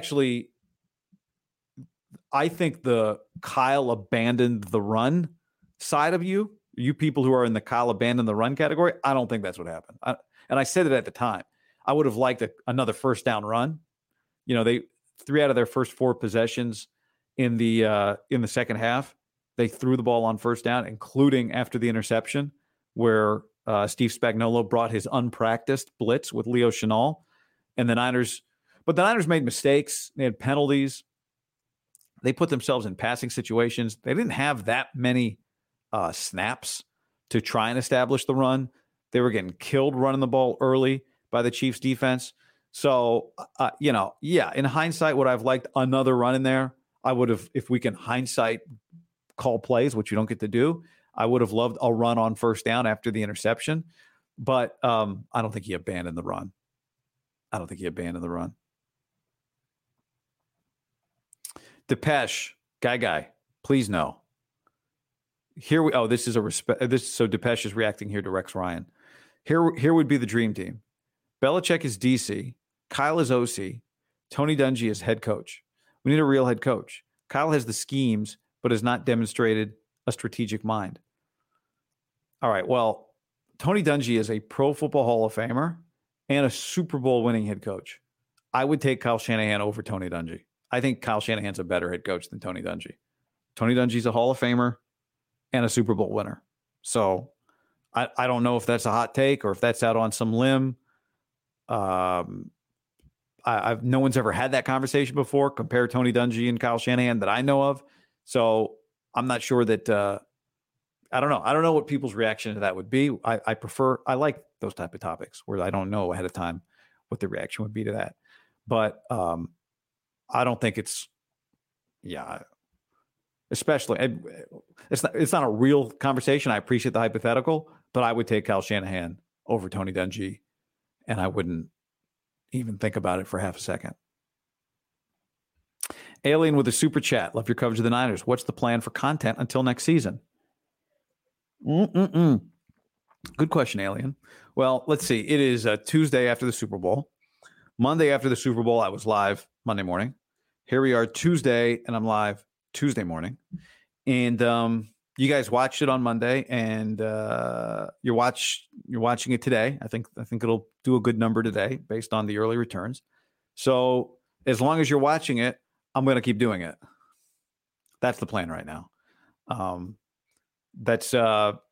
think the Kyle abandoned the run side of you people who are in the Kyle abandoned the run category. I don't think that's what happened. And I said it at the time. I would have liked another first down run. They 3 out of their first 4 possessions in the second half, they threw the ball on first down, including after the interception where Steve Spagnuolo brought his unpracticed blitz with Leo Chenal, and the Niners made mistakes. They had penalties. They put themselves in passing situations. They didn't have that many snaps to try and establish the run. They were getting killed running the ball early by the Chiefs defense. So, in hindsight, would I have liked another run in there? I would have, if we can hindsight call plays, which you don't get to do, I would have loved a run on first down after the interception. But I don't think he abandoned the run. Depeche, guy, please no. This is so Depeche is reacting here to Rex Ryan. Here would be the dream team. Belichick is DC. Kyle is OC. Tony Dungy is head coach. We need a real head coach. Kyle has the schemes, but has not demonstrated a strategic mind. All right, well, Tony Dungy is a Pro Football Hall of Famer and a Super Bowl winning head coach. I would take Kyle Shanahan over Tony Dungy. I think Kyle Shanahan's a better head coach than Tony Dungy. Tony Dungy's a Hall of Famer and a Super Bowl winner. So I don't know if that's a hot take or if that's out on some limb. No one's ever had that conversation before. Compare Tony Dungy and Kyle Shanahan that I know of. So I'm not sure that. I don't know. I don't know what people's reaction to that would be. I like those type of topics where I don't know ahead of time what the reaction would be to that. But I don't think it's. Yeah. Especially, it's not a real conversation. I appreciate the hypothetical, but I would take Kyle Shanahan over Tony Dungy, and I wouldn't even think about it for half a second. Alien with a super chat. Love your coverage of the Niners. What's the plan for content until next season? Good question, Alien. Well, let's see. It is Tuesday after the Super Bowl. Monday after the Super Bowl, I was live Monday morning. Here we are Tuesday, and I'm live Tuesday morning. And you guys watched it on Monday, and you're watching it today. I think it'll do a good number today based on the early returns. So as long as you're watching it, I'm going to keep doing it. That's the plan right now. That's not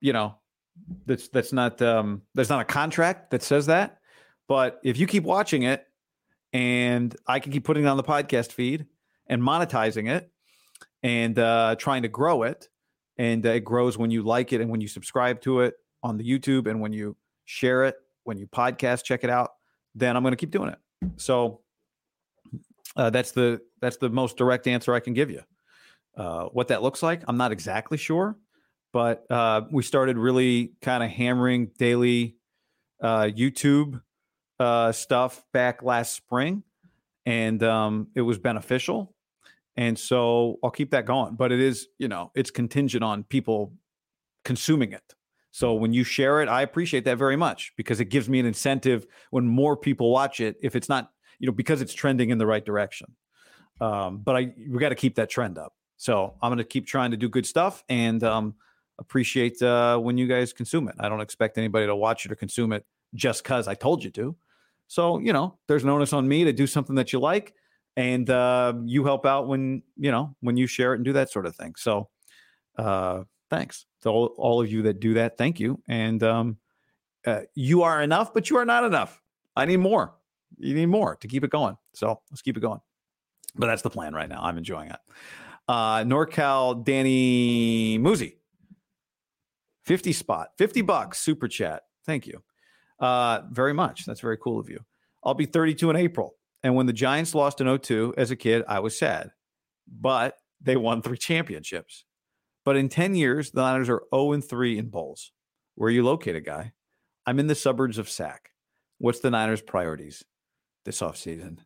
a contract that says that, but if you keep watching it and I can keep putting it on the podcast feed and monetizing it and trying to grow it, and it grows when you like it and when you subscribe to it on the YouTube and when you share it, when you podcast, check it out, then I'm going to keep doing it. So that's the most direct answer I can give you. What that looks like, I'm not exactly sure, but we started really kind of hammering daily YouTube stuff back last spring, and it was beneficial. And so I'll keep that going, but it is, it's contingent on people consuming it. So when you share it, I appreciate that very much because it gives me an incentive when more people watch it, if it's not, because it's trending in the right direction. But we got to keep that trend up. So I'm going to keep trying to do good stuff and appreciate when you guys consume it. I don't expect anybody to watch it or consume it just because I told you to. So, there's an onus on me to do something that you like. And you help out when you share it and do that sort of thing. So thanks to all of you that do that. Thank you. And you are enough, but you are not enough. I need more. You need more to keep it going. So let's keep it going. But that's the plan right now. I'm enjoying it. NorCal Danny Muzi, 50 spot, $50 super chat. Thank you very much. That's very cool of you. I'll be 32 in April. And when the Giants lost in 2002 as a kid, I was sad. But they won 3 championships. But in 10 years, the Niners are 0-3 in bowls. Where are you located, guy? I'm in the suburbs of Sac. What's the Niners' priorities this offseason?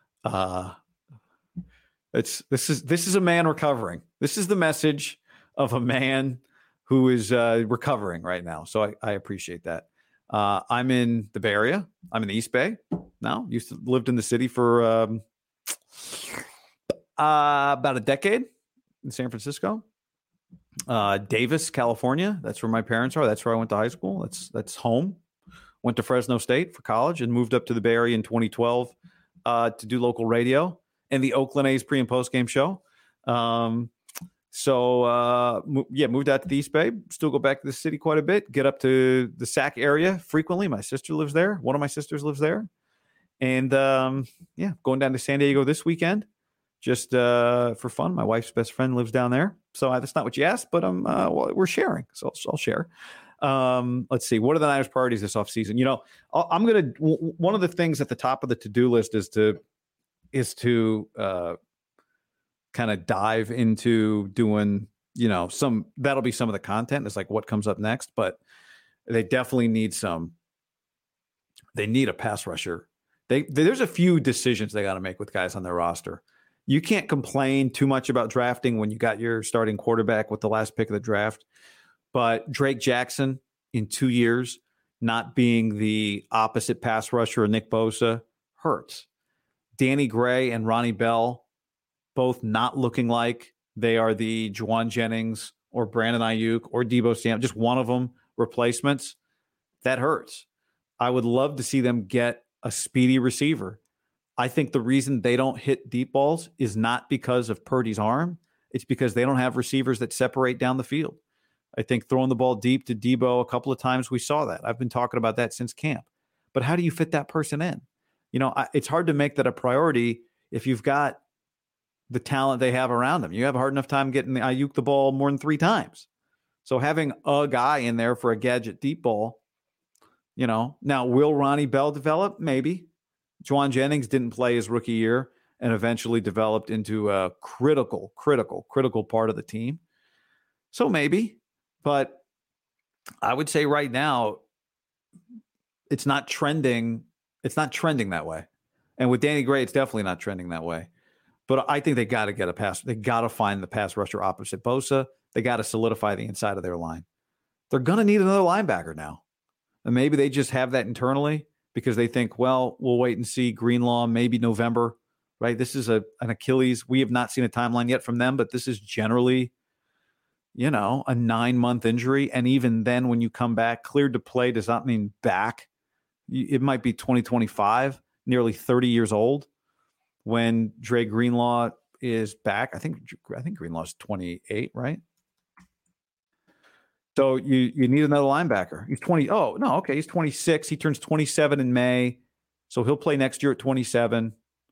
This is a man recovering. This is the message of a man who is recovering right now. So I appreciate that. I'm in the Bay Area. I'm in the East Bay now. Lived in the city for about a decade in San Francisco. Davis, California. That's where my parents are. That's where I went to high school. That's home. Went to Fresno State for college and moved up to the Bay Area in 2012 to do local radio and the Oakland A's pre and post game show. Moved out to the East Bay. Still go back to the city quite a bit. Get up to the Sac area frequently. My sister lives there. One of my sisters lives there. And going down to San Diego this weekend just for fun. My wife's best friend lives down there. So that's not what you asked, but we're sharing. So I'll share. Let's see. What are the Niners' priorities this offseason? One of the things at the top of the to-do list is to kind of dive into doing, that'll be some of the content. It's like what comes up next, but they definitely need a pass rusher. There's a few decisions they got to make with guys on their roster. You can't complain too much about drafting when you got your starting quarterback with the last pick of the draft. But Drake Jackson in 2 years, not being the opposite pass rusher of Nick Bosa hurts. Danny Gray and Ronnie Bell, both not looking like they are the Juwan Jennings or Brandon Ayuk or Deebo Samuel, just one of them replacements. That hurts. I would love to see them get a speedy receiver. I think the reason they don't hit deep balls is not because of Purdy's arm. It's because they don't have receivers that separate down the field. I think throwing the ball deep to Deebo a couple of times, we saw that. I've been talking about that since camp. But how do you fit that person in? It's hard to make that a priority if you've got the talent they have around them. You have a hard enough time getting the Ayuk the ball more than 3 times. So having a guy in there for a gadget deep ball, now will Ronnie Bell develop? Maybe. Juwan Jennings didn't play his rookie year and eventually developed into a critical part of the team. So maybe, but I would say right now it's not trending. It's not trending that way. And with Danny Gray, it's definitely not trending that way. But I think they got to get a pass. They got to find the pass rusher opposite Bosa. They got to solidify the inside of their line. They're going to need another linebacker now. And maybe they just have that internally because they think, well, we'll wait and see Greenlaw, maybe November, right? This is an Achilles. We have not seen a timeline yet from them, but this is generally, a 9-month injury. And even then, when you come back, cleared to play does not mean back. It might be 2025, nearly 30 years old when Dre Greenlaw is back. I think Greenlaw's 28, right? So you need another linebacker. He's 20. Oh, no. Okay. He's 26. He turns 27 in May. So he'll play next year at 27.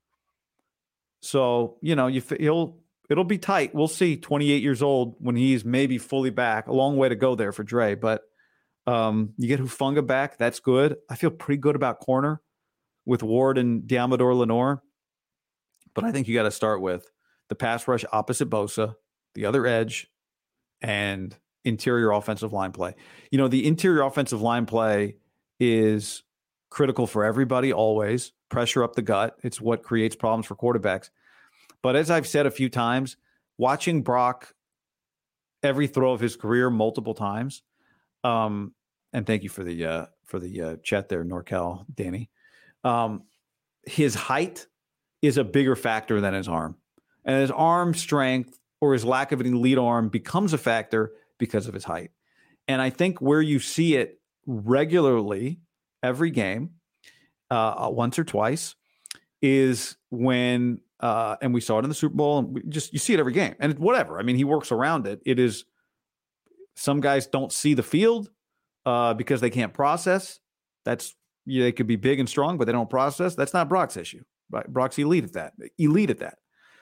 So, it'll be tight. We'll see 28 years old when he's maybe fully back. A long way to go there for Dre, but you get Hufanga back. That's good. I feel pretty good about corner with Ward and Diamador Lenore. But I think you got to start with the pass rush opposite Bosa, the other edge, and interior offensive line play. The interior offensive line play is critical for everybody always. Pressure up the gut. It's what creates problems for quarterbacks. But as I've said a few times, watching Brock every throw of his career multiple times, and thank you for the chat there, NorCal Danny. His height is a bigger factor than his arm, and his arm strength or his lack of an elite arm becomes a factor because of his height. And I think where you see it regularly every game, once or twice, is when and we saw it in the Super Bowl, and you see it every game. And whatever. I mean, he works around it. It is some guys don't see the field because they can't process. They could be big and strong, but they don't process. That's not Brock's issue. Right? Brock's elite at that.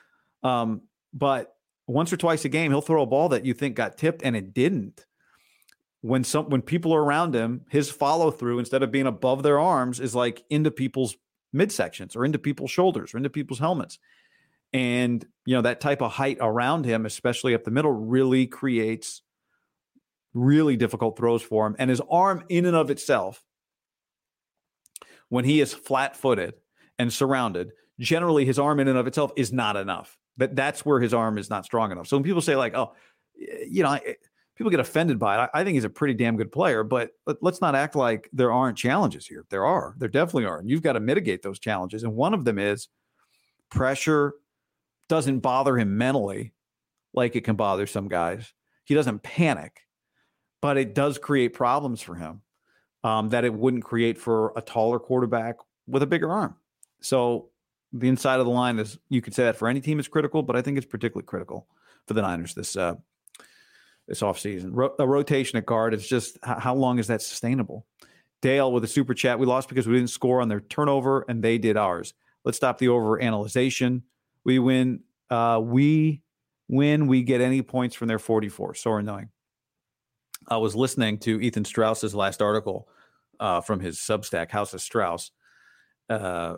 But once or twice a game, he'll throw a ball that you think got tipped and it didn't. When people are around him, his follow through, instead of being above their arms, is like into people's midsections or into people's shoulders or into people's helmets. And, that type of height around him, especially up the middle, really creates really difficult throws for him. And his arm in and of itself, when he is flat-footed and surrounded, generally his arm in and of itself is not enough. That's where his arm is not strong enough. So when people say like, people get offended by it. I think he's a pretty damn good player, but let's not act like there aren't challenges here. There definitely are. And you've got to mitigate those challenges. And one of them is pressure doesn't bother him mentally like it can bother some guys. He doesn't panic, but it does create problems for him that it wouldn't create for a taller quarterback with a bigger arm. So the inside of the line is, you could say that for any team is critical, but I think it's particularly critical for the Niners this offseason. A rotation at guard is just, how long is that sustainable? Dale with a super chat. We lost because we didn't score on their turnover and they did ours. Let's stop the overanalyzation. We win. We get any points from their 44. So annoying. I was listening to Ethan Strauss's last article from his Substack, House of Strauss, because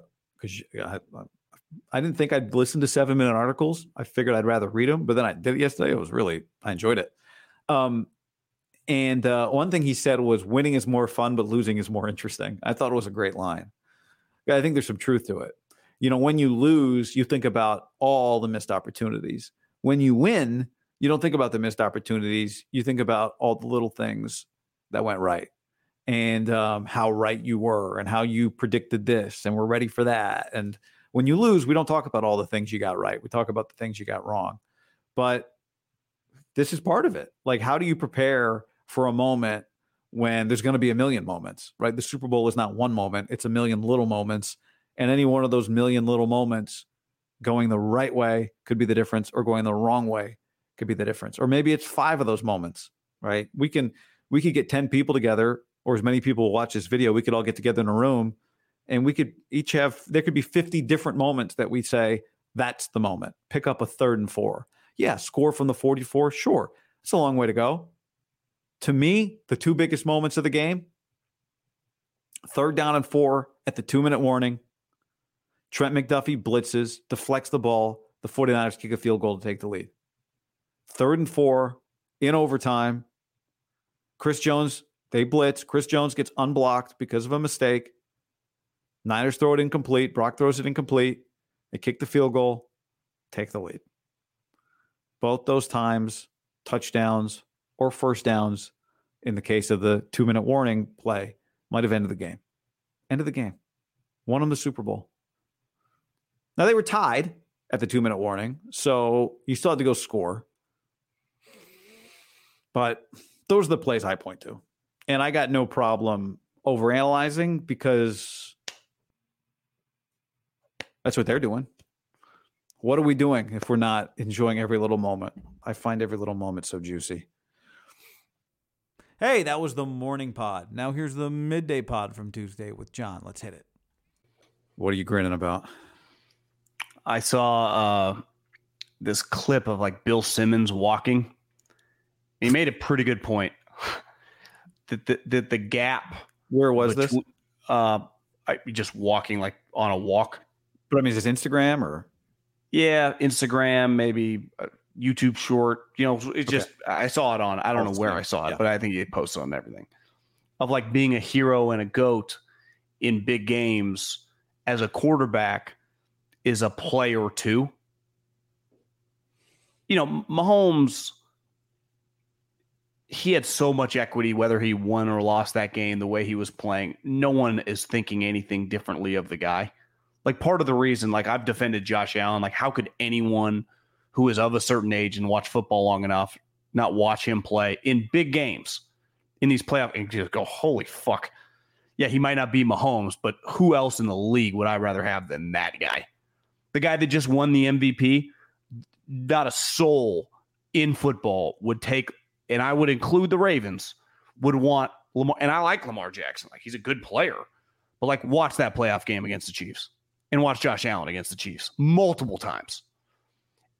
I didn't think I'd listen to 7-minute articles. I figured I'd rather read them, but then I did it yesterday. I enjoyed it. And one thing he said was, winning is more fun, but losing is more interesting. I thought it was a great line. I think there's some truth to it. When you lose, you think about all the missed opportunities. When you win, you don't think about the missed opportunities. You think about all the little things that went right and how right you were and how you predicted this and were ready for that. And when you lose, we don't talk about all the things you got right. We talk about the things you got wrong. But this is part of it. Like, how do you prepare for a moment when there's going to be a million moments, right? The Super Bowl is not one moment. It's a million little moments. And any one of those million little moments going the right way could be the difference, or going the wrong way could be the difference. Or maybe it's 5 of those moments, right? We could get 10 people together, or as many people watch this video, we could all get together in a room and we could each there could be 50 different moments that we say, that's the moment. Pick up a 3rd and 4. Yeah, score from the 44. Sure. It's a long way to go. To me, the 2 biggest moments of the game, 3rd down and 4 at the 2-minute warning. Trent McDuffie blitzes, deflects the ball. The 49ers kick a field goal to take the lead. 3rd and 4 in overtime. Chris Jones, they blitz. Chris Jones gets unblocked because of a mistake. Niners throw it incomplete. Brock throws it incomplete. They kick the field goal, take the lead. Both those times, touchdowns or first downs, in the case of the 2-minute warning play, might have ended the game. End of the game. Won them the Super Bowl. Now, they were tied at the 2-minute warning, so you still had to go score. But those are the plays I point to. And I got no problem overanalyzing, because that's what they're doing. What are we doing if we're not enjoying every little moment? I find every little moment so juicy. Hey, that was the morning pod. Now here's the midday pod from Tuesday with John. Let's hit it. What are you grinning about? I saw this clip of like Bill Simmons walking. He made a pretty good point. that the gap. Where was this? Just walking like on a walk. But I mean, is this Instagram or? Yeah, Instagram, maybe YouTube short. It's just, I saw it on, I don't know where I saw it, but I think he posted on everything. Of like being a hero and a GOAT in big games as a quarterback is a play or two. Mahomes, he had so much equity, whether he won or lost that game, the way he was playing. No one is thinking anything differently of the guy. Like, part of the reason, like, I've defended Josh Allen, like, how could anyone who is of a certain age and watch football long enough not watch him play in big games in these playoffs and just go, holy fuck. Yeah, he might not be Mahomes, but who else in the league would I rather have than that guy? The guy that just won the MVP, not a soul in football would take, and I would include the Ravens, would want Lamar. And I like Lamar Jackson. Like, he's a good player. But, like, watch that playoff game against the Chiefs and watch Josh Allen against the Chiefs multiple times.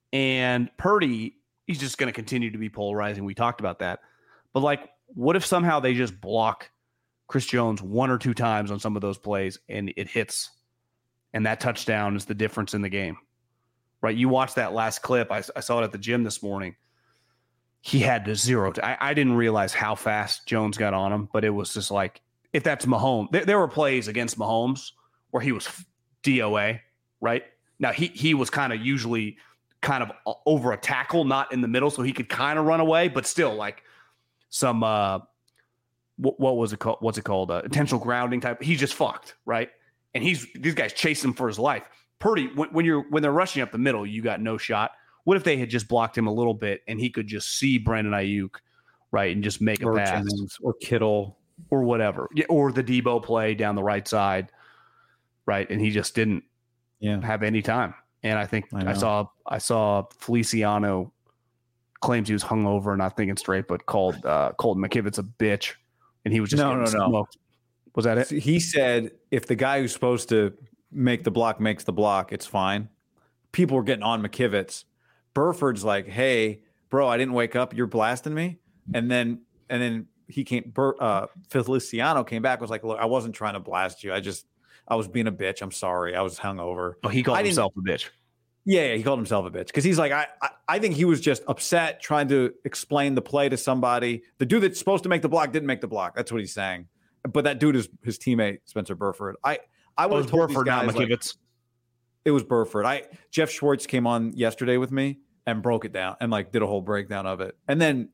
And Purdy, he's just going to continue to be polarizing. We talked about that. But, like, what if somehow they just block Chris Jones 1 or 2 times on some of those plays and it hits? And that touchdown is the difference in the game, right? You watched that last clip. I saw it at the gym this morning. He had to zero. I didn't realize how fast Jones got on him, but it was just like, if that's Mahomes, there were plays against Mahomes where he was DOA, right? Now, he was kind of usually kind of over a tackle, not in the middle, so he could kind of run away, but still like some, what was it called? What's it called? Intentional grounding type. He's just fucked, right? And these guys chase him for his life. Purdy, when they're rushing up the middle, you got no shot. What if they had just blocked him a little bit and he could just see Brandon Ayuk, right, and just make a pass, or Kittle, or whatever, or the Debo play down the right side, right, and he just didn't have any time. And I think I saw Feliciano claims he was hungover and not thinking straight, but called Colton McKivitz a bitch, and he was just no. Was that it? He said if the guy who's supposed to make the block makes the block, it's fine. People were getting on McKivitz. Burford's like, "Hey, bro, I didn't wake up. You're blasting me." And then he came. Feliciano came back, was like, "Look, I wasn't trying to blast you. I was being a bitch. I'm sorry. I was hungover." Oh, he called himself a bitch. Yeah, he called himself a bitch because he's like, I think he was just upset trying to explain the play to somebody. The dude that's supposed to make the block didn't make the block. That's what he's saying. But that dude is his teammate, Spencer Burford. I would have told Burford, these guys, not McKivitz. It was Burford. Jeff Schwartz came on yesterday with me and broke it down and like did a whole breakdown of it. And then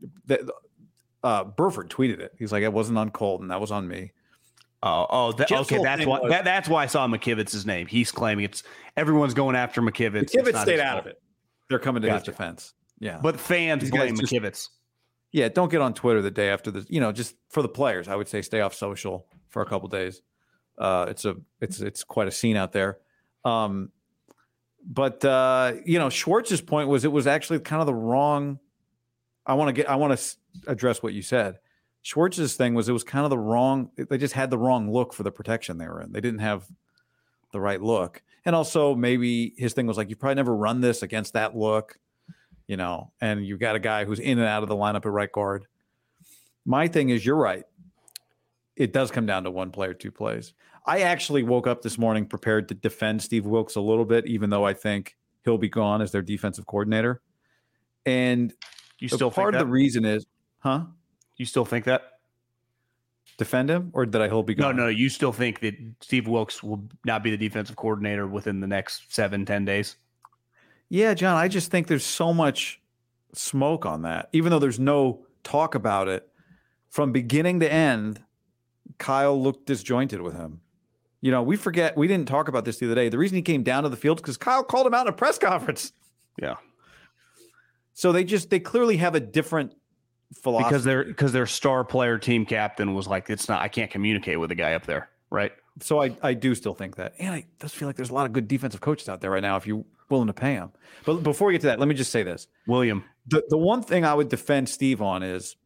Burford tweeted it. He's like, "It wasn't on Colton. That was on me." Okay. That's why I saw McKivitz's name. He's claiming everyone's going after McKivitz. McKivitz stayed out of it. They're coming to his defense. Yeah, but fans blame McKivitz. Yeah, don't get on Twitter the day after this. Just for the players, I would say stay off social for a couple days. It's quite a scene out there. But Schwartz's point was it was actually kind of the wrong. I want to address what you said. Schwartz's thing was it was kind of the wrong. They just had the wrong look for the protection they were in. They didn't have the right look, and also maybe his thing was like you probably never run this against that look, and you've got a guy who's in and out of the lineup at right guard. My thing is, you're right. It does come down to one play or two plays. I actually woke up this morning prepared to defend Steve Wilks a little bit, even though I think he'll be gone as their defensive coordinator. And you still part of the reason is, You still think that? Defend him, or that he'll be gone? No. You still think that Steve Wilks will not be the defensive coordinator within the next 7-10 days? Yeah, John. I just think there's so much smoke on that, even though there's no talk about it from beginning to end. Kyle looked disjointed with him. We forget, we didn't talk about this the other day. The reason he came down to the field is because Kyle called him out in a press conference. Yeah. So they clearly have a different philosophy. Because their star player team captain was like, I can't communicate with the guy up there, right? So I do still think that. And I just feel like there's a lot of good defensive coaches out there right now if you're willing to pay them. But before we get to that, let me just say this. William. The one thing I would defend Steve on is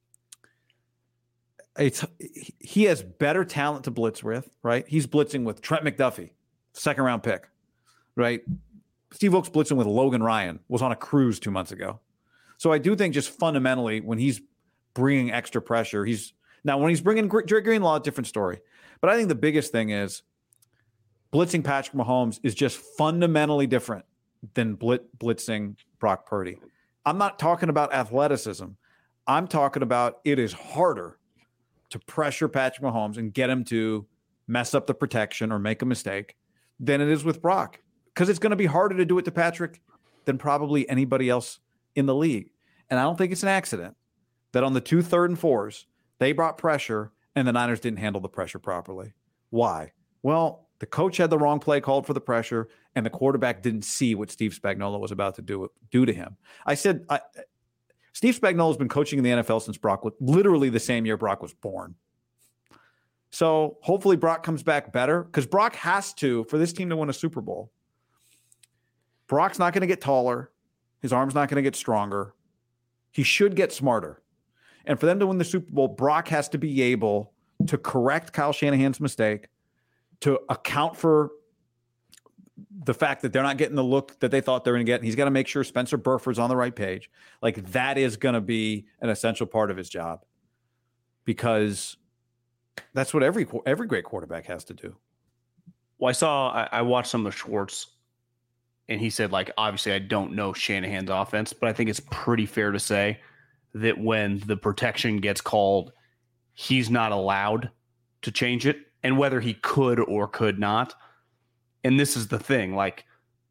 he has better talent to blitz with, right? He's blitzing with Trent McDuffie, second round pick, right? Steve Wilks blitzing with Logan Ryan, was on a cruise 2 months ago. So I do think just fundamentally when he's bringing extra pressure, when he's bringing Dre Greenlaw, different story. But I think the biggest thing is blitzing Patrick Mahomes is just fundamentally different than blitzing Brock Purdy. I'm not talking about athleticism. I'm talking about it is harder to pressure Patrick Mahomes and get him to mess up the protection or make a mistake than it is with Brock. Because it's going to be harder to do it to Patrick than probably anybody else in the league. And I don't think it's an accident that on the 2 3rd and 4s, they brought pressure and the Niners didn't handle the pressure properly. Why? Well, the coach had the wrong play called for the pressure and the quarterback didn't see what Steve Spagnuolo was about to do to him. Steve Spagnuolo has been coaching in the NFL since Brock was literally the same year Brock was born. So hopefully Brock comes back better because Brock has to, for this team to win a Super Bowl. Brock's not going to get taller. His arm's not going to get stronger. He should get smarter. And for them to win the Super Bowl, Brock has to be able to correct Kyle Shanahan's mistake, to account for the fact that they're not getting the look that they thought they were going to get. He's got to make sure Spencer Burford's on the right page. Like, that is going to be an essential part of his job, because that's what every great quarterback has to do. Well, I watched some of Schwartz, and he said, like, obviously I don't know Shanahan's offense, but I think it's pretty fair to say that when the protection gets called, he's not allowed to change it, and whether he could or could not. And this is the thing, like,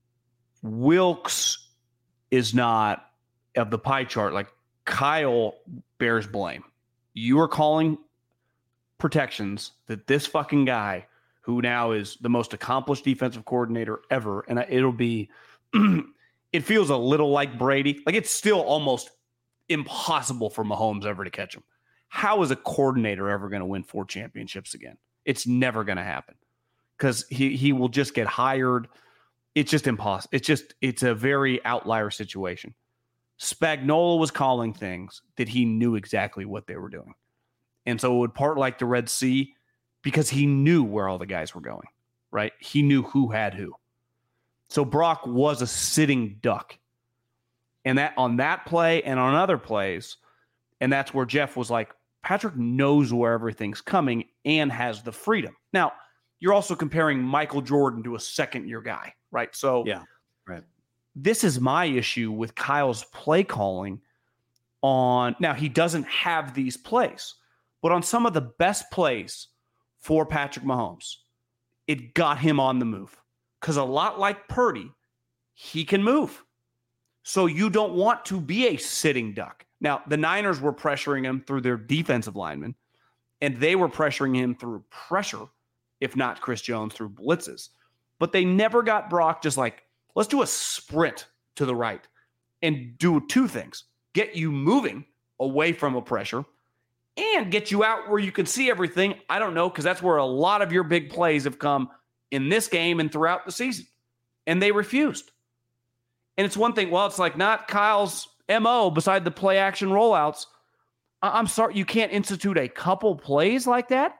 Wilkes is not of the pie chart. Like, Kyle bears blame. You are calling protections that this fucking guy, who now is the most accomplished defensive coordinator ever, and it'll be, it feels a little like Brady. Like, it's still almost impossible for Mahomes ever to catch him. How is a coordinator ever going to win 4 championships again? It's never going to happen, because he will just get hired. It's just impossible. It's a very outlier situation. Spagnuolo was calling things that he knew exactly what they were doing. And so it would part like the Red Sea, because he knew where all the guys were going, right? He knew who had who. So Brock was a sitting duck. And that on that play and on other plays, and that's where Jeff was like, Patrick knows where everything's coming and has the freedom. Now, you're also comparing Michael Jordan to a second-year guy, right? So yeah, right. This is my issue with Kyle's play calling on, now he doesn't have these plays, but on some of the best plays for Patrick Mahomes, it got him on the move. Because a lot like Purdy, he can move. So you don't want to be a sitting duck. Now, the Niners were pressuring him through their defensive linemen, and they were pressuring him through pressure, if not Chris Jones through blitzes. But they never got Brock just like, let's do a sprint to the right and do 2 things. Get you moving away from a pressure and get you out where you can see everything. I don't know, because that's where a lot of your big plays have come in this game and throughout the season. And they refused. And it's one thing, well, it's like not Kyle's MO beside the play action rollouts. I'm sorry, you can't institute a couple plays like that?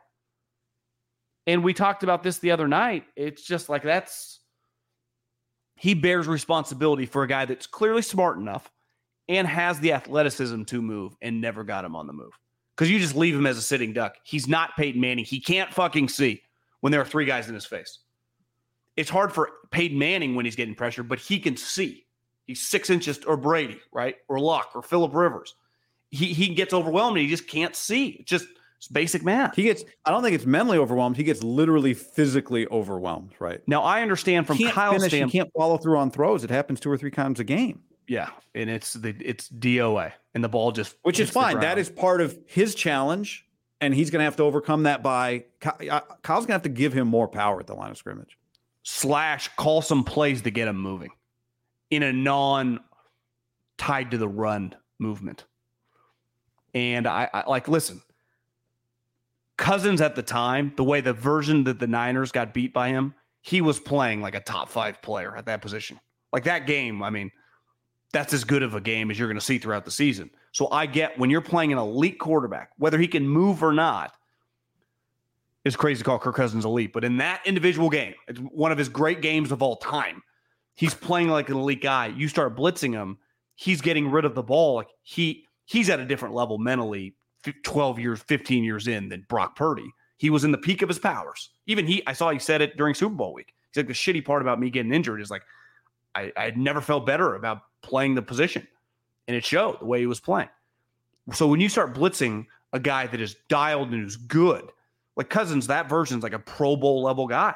And we talked about this the other night. It's just like he bears responsibility for a guy that's clearly smart enough and has the athleticism to move and never got him on the move. Because you just leave him as a sitting duck. He's not Peyton Manning. He can't fucking see when there are 3 guys in his face. It's hard for Peyton Manning when he's getting pressure, but he can see. He's 6 inches, or Brady, right? Or Luck, or Phillip Rivers. He gets overwhelmed and he just can't see. It's basic math. I don't think it's mentally overwhelmed. He gets literally physically overwhelmed, right? Now, I understand from Kyle's standpoint. He can't follow through on throws. It happens 2 or 3 times a game. Yeah, and it's DOA, and the ball just, which is fine. That is part of his challenge, and he's going to have to overcome that by Kyle's going to have to give him more power at the line of scrimmage. / call some plays to get him moving in a non-tied to the run movement. And I like, listen, Cousins at the time, the way the version that the Niners got beat by him, he was playing like a top 5 player at that position. Like that game, I mean, that's as good of a game as you're going to see throughout the season. So I get when you're playing an elite quarterback, whether he can move or not, it's crazy to call Kirk Cousins elite, but in that individual game, it's one of his great games of all time. He's playing like an elite guy. You start blitzing him, he's getting rid of the ball. Like he's at a different level mentally 12 years, 15 years in than Brock Purdy. He was in the peak of his powers. Even I saw he said it during Super Bowl week. He's like, the shitty part about me getting injured is like, I had never felt better about playing the position. And it showed the way he was playing. So when you start blitzing a guy that is dialed and is good, like Cousins, that version's like a Pro Bowl level guy.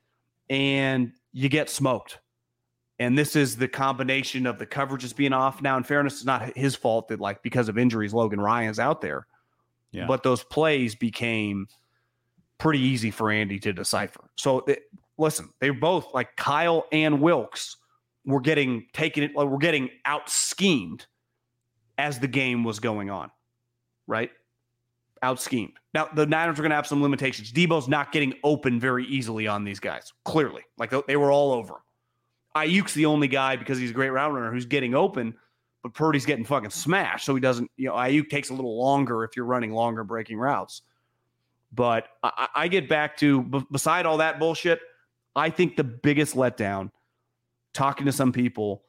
And you get smoked. And this is the combination of the coverages being off. Now, in fairness, it's not his fault that, like, because of injuries, Logan Ryan's out there. Yeah. But those plays became pretty easy for Andy to decipher. So, listen, they both, like Kyle and Wilkes, were getting out schemed as the game was going on, right? Out schemed. Now, the Niners are going to have some limitations. Debo's not getting open very easily on these guys, clearly. Like, they were all over him. Ayuk's the only guy, because he's a great route runner, who's getting open, but Purdy's getting fucking smashed. So he doesn't, Ayuk takes a little longer if you're running longer breaking routes. But I get back to, beside all that bullshit, I think the biggest letdown, talking to some people,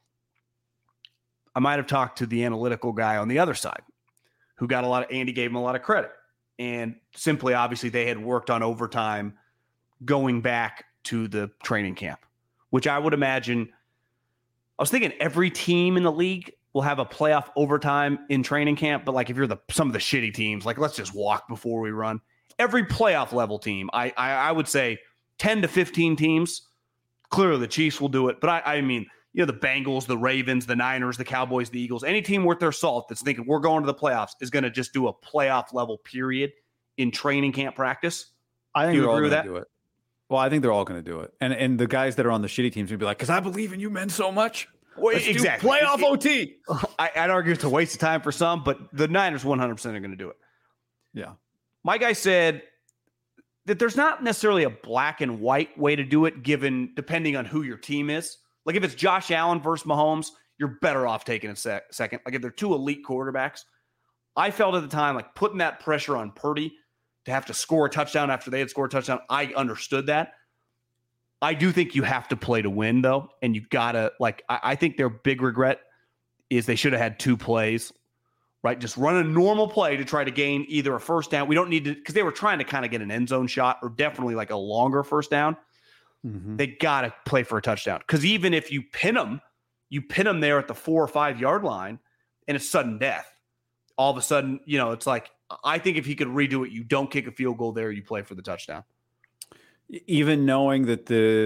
I might have talked to the analytical guy on the other side who got Andy gave him a lot of credit. And simply, obviously, they had worked on overtime going back to the training camp, which I would imagine, I was thinking every team in the league will have a playoff overtime in training camp. But like if you're some of the shitty teams, like let's just walk before we run. Every playoff level team, I would say 10 to 15 teams. Clearly the Chiefs will do it. But I mean, the Bengals, the Ravens, the Niners, the Cowboys, the Eagles, any team worth their salt that's thinking we're going to the playoffs is going to just do a playoff level period in training camp practice. I think they're all going to do it. Well, I think they're all going to do it. And the guys that are on the shitty teams will be like, because I believe in you men so much. Well, exactly. Playoff OT. I'd argue it's a waste of time for some, but the Niners 100% are going to do it. Yeah. My guy said that there's not necessarily a black and white way to do it, depending on who your team is. Like if it's Josh Allen versus Mahomes, you're better off taking a second. Like if they're two elite quarterbacks, I felt at the time like putting that pressure on Purdy to have to score a touchdown after they had scored a touchdown. I understood that. I do think you have to play to win, though. And you got to, I think their big regret is they should have had 2 plays, right? Just run a normal play to try to gain either a first down. We don't need to, because they were trying to kind of get an end zone shot or definitely like a longer first down. Mm-hmm. They got to play for a touchdown. Because even if you pin them there at the 4 or 5 yard line and it's sudden death. All of a sudden, it's like, I think if he could redo it, you don't kick a field goal there, you play for the touchdown. Even knowing now that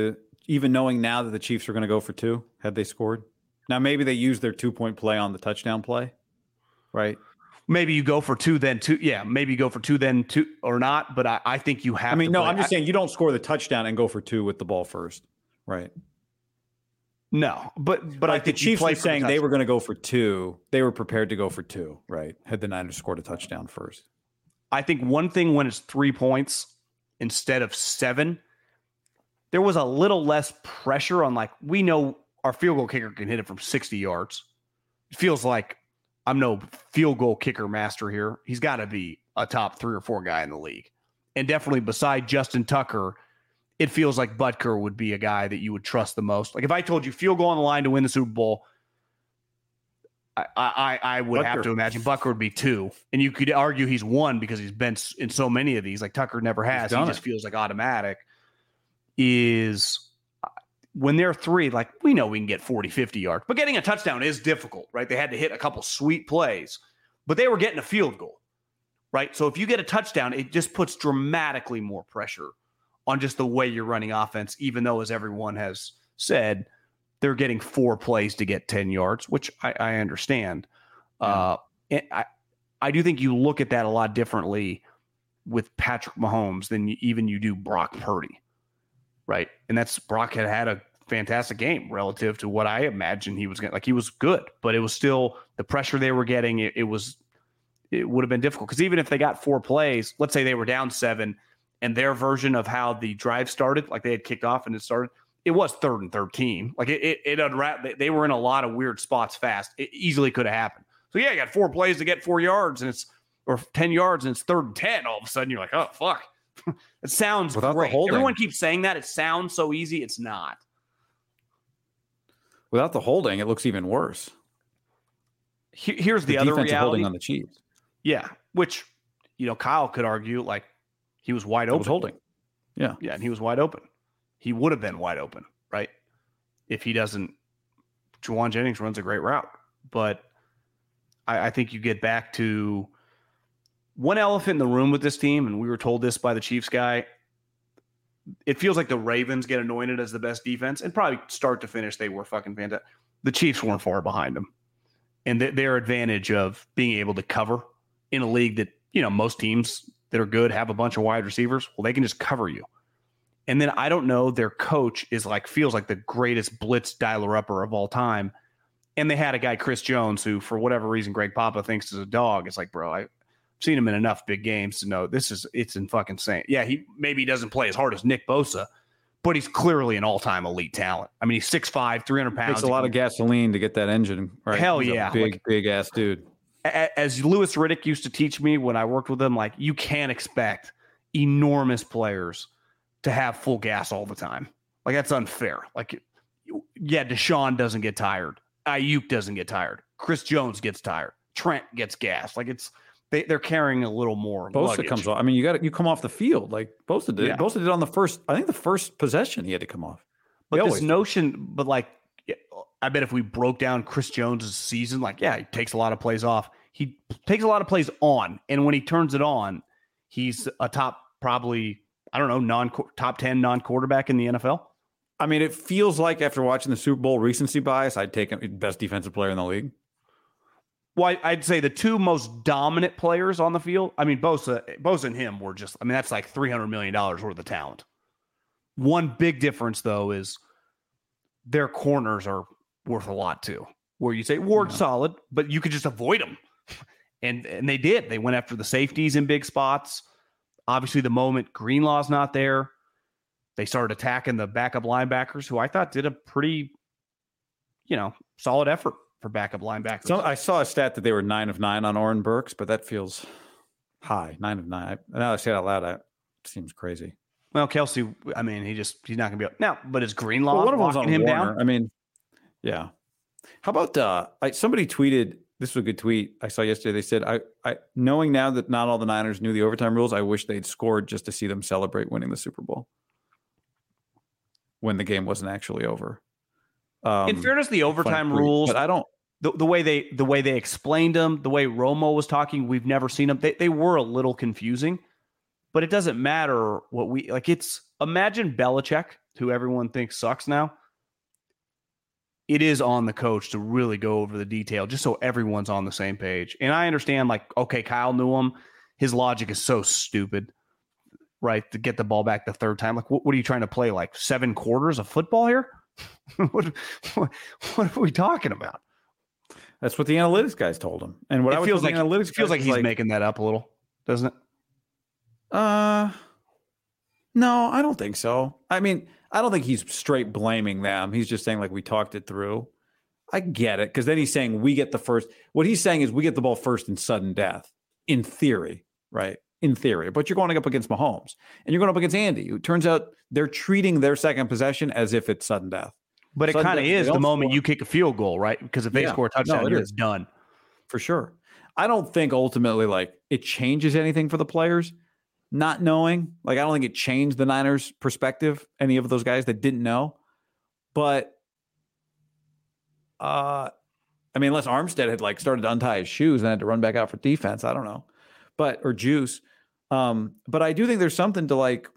the Chiefs are going to go for 2, had they scored. Now maybe they use their 2-point play on the touchdown play, right? Maybe you go for 2, then 2. Yeah, maybe you go for 2, then 2, or not. But I think you have. I'm just saying you don't score the touchdown and go for 2 with the ball first, right? No, but I think the Chiefs were saying they were going to go for 2. They were prepared to go for 2, right? Had the Niners scored a touchdown first. I think one thing when it's 3 points instead of 7, there was a little less pressure on we know our field goal kicker can hit it from 60 yards. It feels like I'm no field goal kicker master here. He's got to be a top 3 or 4 guy in the league. And definitely beside Justin Tucker, it feels like Butker would be a guy that you would trust the most. Like if I told you field goal on the line to win the Super Bowl, I would have to imagine Butker would be 2. And you could argue he's 1 because he's been in so many of these. Like Tucker never has. He just feels like automatic. Is when they're 3, we know we can get 40, 50 yards. But getting a touchdown is difficult, right? They had to hit a couple sweet plays. But they were getting a field goal, right? So if you get a touchdown, it just puts dramatically more pressure on just the way you're running offense, even though, as everyone has said, they're getting 4 plays to get 10 yards, which I understand. Yeah. I do think you look at that a lot differently with Patrick Mahomes than you do Brock Purdy, right? And that's Brock had a fantastic game relative to what I imagined he was going to. He was good, but it was still the pressure they were getting. It would have been difficult because even if they got 4 plays, let's say they were down 7, and their version of how the drive started, they had kicked off and it started, it was 3rd and 13. It unwrapped. They were in a lot of weird spots fast. It easily could have happened. So yeah, you got 4 plays to get 4 yards or 10 yards and it's 3rd and 10. All of a sudden you're like, oh fuck. It sounds great. Everyone keeps saying that. It sounds so easy. It's not. Without the holding, it looks even worse. Here's the other reality. Holding on the Chiefs. Yeah, which Kyle could argue he was wide open. Was holding. Yeah. Yeah, and he was wide open. He would have been wide open, right? If he doesn't, Juwan Jennings runs a great route. But I think you get back to one elephant in the room with this team, and we were told this by the Chiefs guy. It feels like the Ravens get anointed as the best defense, and probably start to finish, they were fucking fantastic. The Chiefs weren't far behind them. And their advantage of being able to cover in a league that, most teams that are good have a bunch of wide receivers. Well, they can just cover you. And then I don't know, their coach is feels like the greatest blitz dialer-upper of all time. And they had a guy, Chris Jones, who for whatever reason Greg Papa thinks is a dog. It's bro, I've seen him in enough big games to know it's in fucking insane. Yeah, he maybe doesn't play as hard as Nick Bosa, but he's clearly an all-time elite talent. I mean, he's 6'5", 300 pounds. Takes a lot of gasoline to get that engine right. Hell he's yeah. a big ass dude. As Louis Riddick used to teach me when I worked with him, you can't expect enormous players to have full gas all the time. Like, that's unfair. Like, yeah, Deshaun doesn't get tired. Ayuk doesn't get tired. Chris Jones gets tired. Trent gets gassed. Like, they're carrying a little more. Bosa luggage. comes off. I mean, you come off the field like Bosa did. Yeah. Bosa did on the first possession he had to come off. But this notion, but like, I bet if we broke down Chris Jones' season, like, yeah, he takes a lot of plays off. He takes a lot of plays on, and when he turns it on, he's a top, probably, I don't know, top 10 non-quarterback in the NFL. I mean, it feels like after watching the Super Bowl recency bias, I'd take him best defensive player in the league. Well, I'd say the two most dominant players on the field, I mean, Bosa and him were just, I mean, that's like $300 million worth of talent. One big difference, though, is their corners are worth a lot, too. Where you say Ward's solid, but you could just avoid them. And they did. They went after the safeties in big spots. Obviously, the moment Greenlaw's not there, they started attacking the backup linebackers, who I thought did a pretty, solid effort for backup linebackers. So I saw a stat that they were 9 of 9 on Oren Burks, but that feels high. 9 of 9. Now I say it out loud, it seems crazy. Well, Kelsey, I mean, he's not going to be up now. But is Greenlaw one of them was on him Warner. down? I mean, yeah. How about somebody tweeted? This was a good tweet I saw yesterday. They said, "I knowing now that not all the Niners knew the overtime rules, I wish they'd scored just to see them celebrate winning the Super Bowl when the game wasn't actually over." In fairness, the overtime rules, but I don't. The way they explained them, the way Romo was talking, we've never seen them. They were a little confusing, but it doesn't matter what we like. Imagine Belichick, who everyone thinks sucks now. It is on the coach to really go over the detail just so everyone's on the same page. And I understand, like, okay, Kyle knew him. His logic is so stupid, right? To get the ball back the third time. Like, what are you trying to play? Like 7 quarters of football here? What are we talking about? That's what the analytics guys told him. And what it feels like he's making that up a little, doesn't it? No, I don't think so. I mean, I don't think he's straight blaming them. He's just saying, like, we talked it through. I get it. Because then he's saying we get the first. What he's saying is we get the ball first in sudden death. In theory, right? In theory. But you're going up against Mahomes. And you're going up against Andy. It turns out they're treating their second possession as if it's sudden death. But it kind of is the moment you kick a field goal, right? Because if they score a touchdown, it's done. For sure. I don't think ultimately, like, it changes anything for the players. Not knowing, like, I don't think it changed the Niners' perspective, any of those guys that didn't know. But, I mean, unless Armstead had, like, started to untie his shoes and had to run back out for defense, I don't know. Or Juice. But I do think there's something to, like,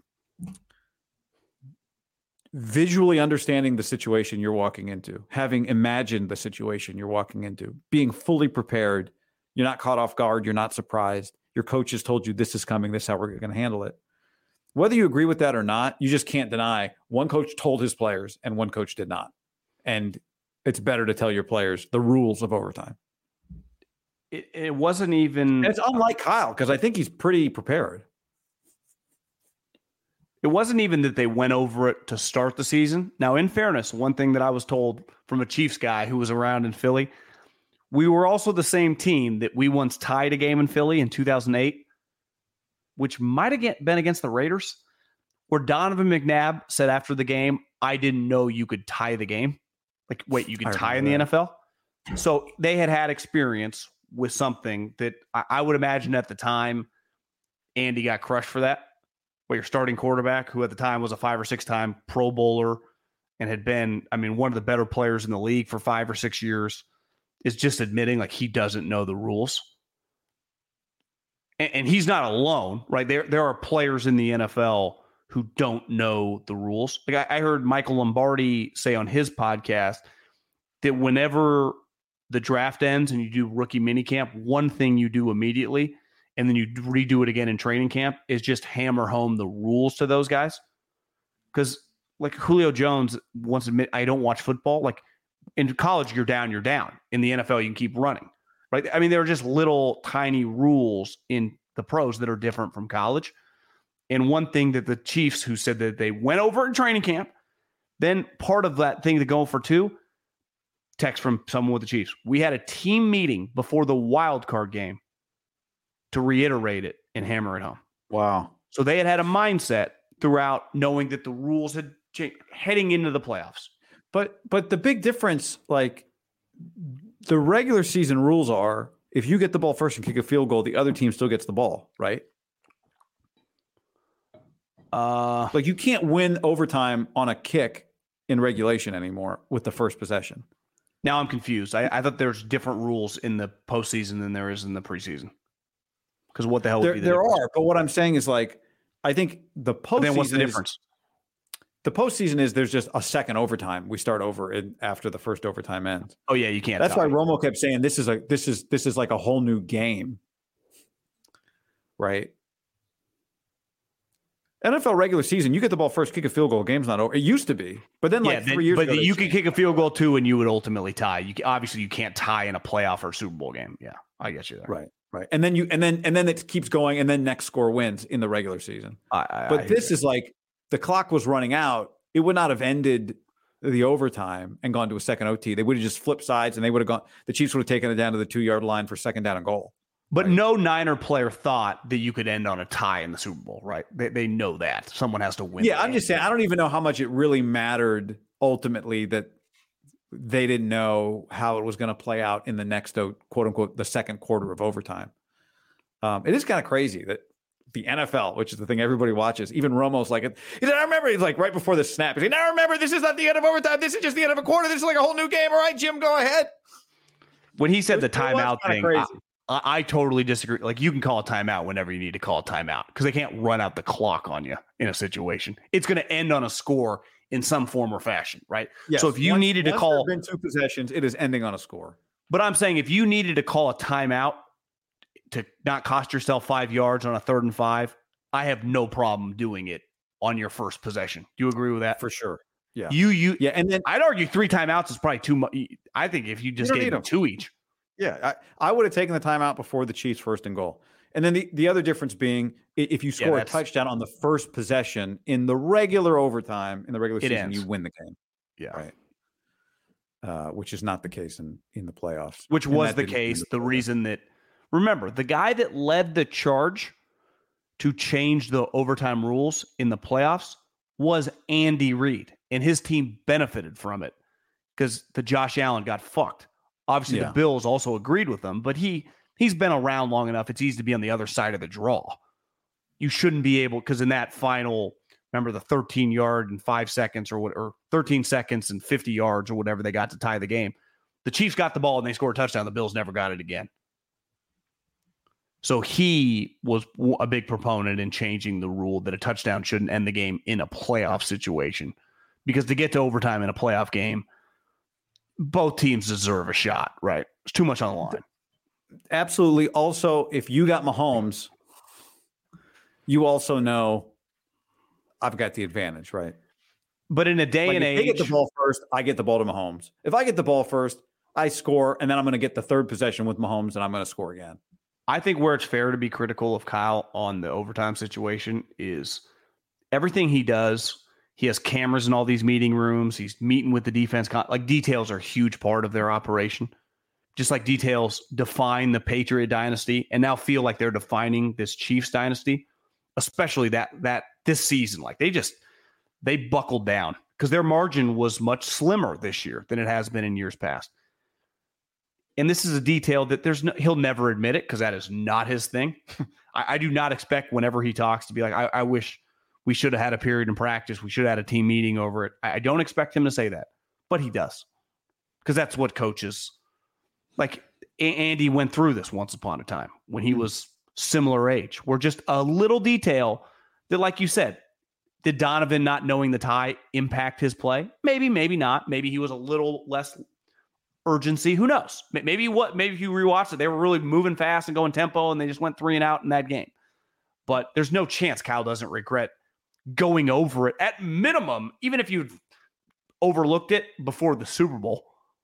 visually understanding the situation you're walking into, having imagined the situation you're walking into, being fully prepared. You're not caught off guard. You're not surprised. Your coach has told you this is coming. This is how we're going to handle it. Whether you agree with that or not, you just can't deny one coach told his players and one coach did not. And it's better to tell your players the rules of overtime. It wasn't even... And it's unlike Kyle, because I think he's pretty prepared. It wasn't even that they went over it to start the season. Now, in fairness, one thing that I was told from a Chiefs guy who was around in Philly, we were also the same team that we once tied a game in Philly in 2008, which might have been against the Raiders, where Donovan McNabb said after the game, I didn't know you could tie the game. Like, wait, you could tie in the NFL? So they had experience with something that I would imagine at the time, Andy got crushed for that. Where your starting quarterback, who at the time was a 5 or 6 time Pro Bowler and had been, I mean, one of the better players in the league for 5 or 6 years, is just admitting like he doesn't know the rules. And he's not alone, right? There are players in the NFL who don't know the rules. Like I heard Michael Lombardi say on his podcast that whenever the draft ends and you do rookie minicamp, one thing you do immediately, and then you redo it again in training camp, is just hammer home the rules to those guys. Because like Julio Jones once admitted, I don't watch football. Like in college, you're down. In the NFL, you can keep running, right? I mean, there are just little tiny rules in the pros that are different from college. And one thing that the Chiefs, who said that they went over in training camp, then part of that thing to go for 2, text from someone with the Chiefs. We had a team meeting before the wild card game to reiterate it and hammer it home. Wow. So they had a mindset throughout knowing that the rules had heading into the playoffs. But the big difference, like the regular season rules are, if you get the ball first and kick a field goal, the other team still gets the ball, right? Like you can't win overtime on a kick in regulation anymore with the first possession. Now I'm confused. I thought there's different rules in the postseason than there is in the preseason. Because what the hell would be the there difference? are, but what I'm saying is like I think the postseason. Then what's the difference? The postseason is there's just a second overtime. We start over after the first overtime ends. Oh yeah, you can't. That's why Romo kept saying this is like a whole new game, right? NFL regular season, you get the ball first, kick a field goal, game's not over. It used to be, but then 3 years ago, but you could kick a field goal too, and you would ultimately tie. Obviously you can't tie in a playoff or a Super Bowl game. Yeah, I get you there. Right, and then it keeps going, and then next score wins in the regular season. But this is like the clock was running out. It would not have ended the overtime and gone to a second OT. They would have just flipped sides, and they would have gone. The Chiefs would have taken it down to the 2-yard line for second down and goal. But no Niner player thought that you could end on a tie in the Super Bowl, right? They know that. Someone has to win. Yeah, I'm just saying, I don't even know how much it really mattered ultimately that they didn't know how it was going to play out in the next, quote unquote, the second quarter of overtime. It is kind of crazy that the NFL, which is the thing everybody watches, even Romo's like, he said, I remember, he's like right before the snap. He said, now remember, this is not the end of overtime. This is just the end of a quarter. This is like a whole new game. All right, Jim, go ahead. When he said the timeout thing, I totally disagree. Like, you can call a timeout whenever you need to call a timeout because they can't run out the clock on you in a situation. It's going to end on a score in some form or fashion, right? Yes. So if you needed to call, there have been 2 possessions, it is ending on a score. But I'm saying if you needed to call a timeout to not cost yourself 5 yards on a 3rd and 5, I have no problem doing it on your first possession. Do you agree with that? For sure. Yeah. Yeah, and then I'd argue 3 timeouts is probably too much. I think if you just gave them 2 each. Yeah, I would have taken the timeout before the Chiefs' 1st and goal. And then the other difference being, if you score a touchdown on the first possession in the regular overtime, in the regular season, you win the game. Yeah. Right. Which is not the case in the playoffs. Which was the case. The reason that, remember, the guy that led the charge to change the overtime rules in the playoffs was Andy Reid. And his team benefited from it because the Josh Allen got fucked. Obviously, the Bills also agreed with them, but he's been around long enough. It's easy to be on the other side of the draw. You shouldn't be able, because in that final, remember the 13-yard and 5 seconds or 13 seconds and 50 yards or whatever they got to tie the game. The Chiefs got the ball and they scored a touchdown. The Bills never got it again. So he was a big proponent in changing the rule that a touchdown shouldn't end the game in a playoff situation, because to get to overtime in a playoff game, both teams deserve a shot, right? It's too much on the line. Absolutely. Also, if you got Mahomes, you also know I've got the advantage, right? But in a day and age, they get the ball first, I get the ball to Mahomes. If I get the ball first, I score, and then I'm going to get the 3rd possession with Mahomes, and I'm going to score again. I think where it's fair to be critical of Kyle on the overtime situation is everything he does. He has cameras in all these meeting rooms. He's meeting with the defense. Like, details are a huge part of their operation. Just like details define the Patriot dynasty and now feel like they're defining this Chiefs dynasty, especially that this season. Like, they buckled down because their margin was much slimmer this year than it has been in years past. And this is a detail that he'll never admit it because that is not his thing. I do not expect whenever he talks to be like, I wish we should have had a period in practice. We should have had a team meeting over it. I don't expect him to say that, but he does, because that's what coaches like. Andy went through this once upon a time when he was similar age, where just a little detail that, like you said, did Donovan not knowing the tie impact his play? Maybe, maybe not. Maybe he was a little less urgency. Who knows? Maybe if you rewatched it, they were really moving fast and going tempo and they just went 3 and out in that game. But there's no chance Kyle doesn't regret going over it at minimum, even if you'd overlooked it before the Super Bowl.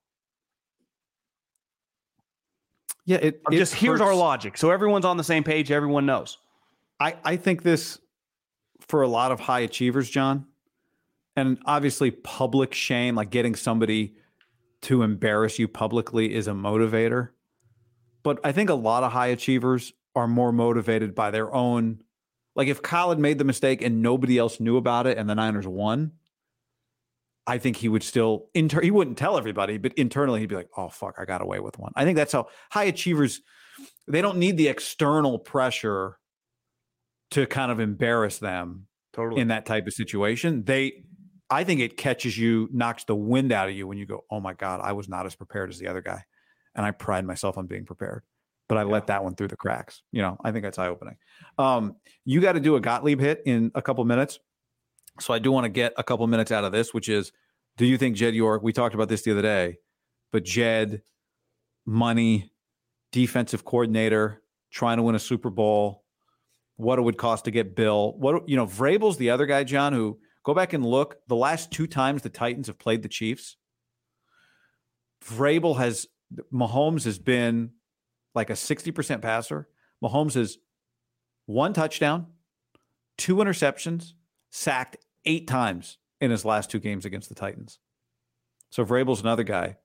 Yeah, here's our logic. So everyone's on the same page. Everyone knows. I think this, for a lot of high achievers, John, and obviously public shame, like getting somebody to embarrass you publicly, is a motivator. But I think a lot of high achievers are more motivated by their own. Like, if Kyle had made the mistake and nobody else knew about it and the Niners won, I think he would still he wouldn't tell everybody, but internally he'd be like, "Oh fuck, I got away with one." I think that's how high achievers, they don't need the external pressure to kind of embarrass them in that type of situation. I think it catches you, knocks the wind out of you when you go, "Oh my God, I was not as prepared as the other guy." And I pride myself on being prepared, but I let that one through the cracks. I think that's eye opening. You got to do a Gottlieb hit in a couple minutes. So I do want to get a couple minutes out of this, which is, do you think Jed York, we talked about this the other day, but Jed, money, defensive coordinator, trying to win a Super Bowl, what it would cost to get Bill. Vrabel's the other guy, John, who, go back and look, the last 2 times the Titans have played the Chiefs, Mahomes has been like a 60% passer. Mahomes has 1 touchdown, 2 interceptions, sacked 8 times in his last 2 games against the Titans. So Vrabel's another guy.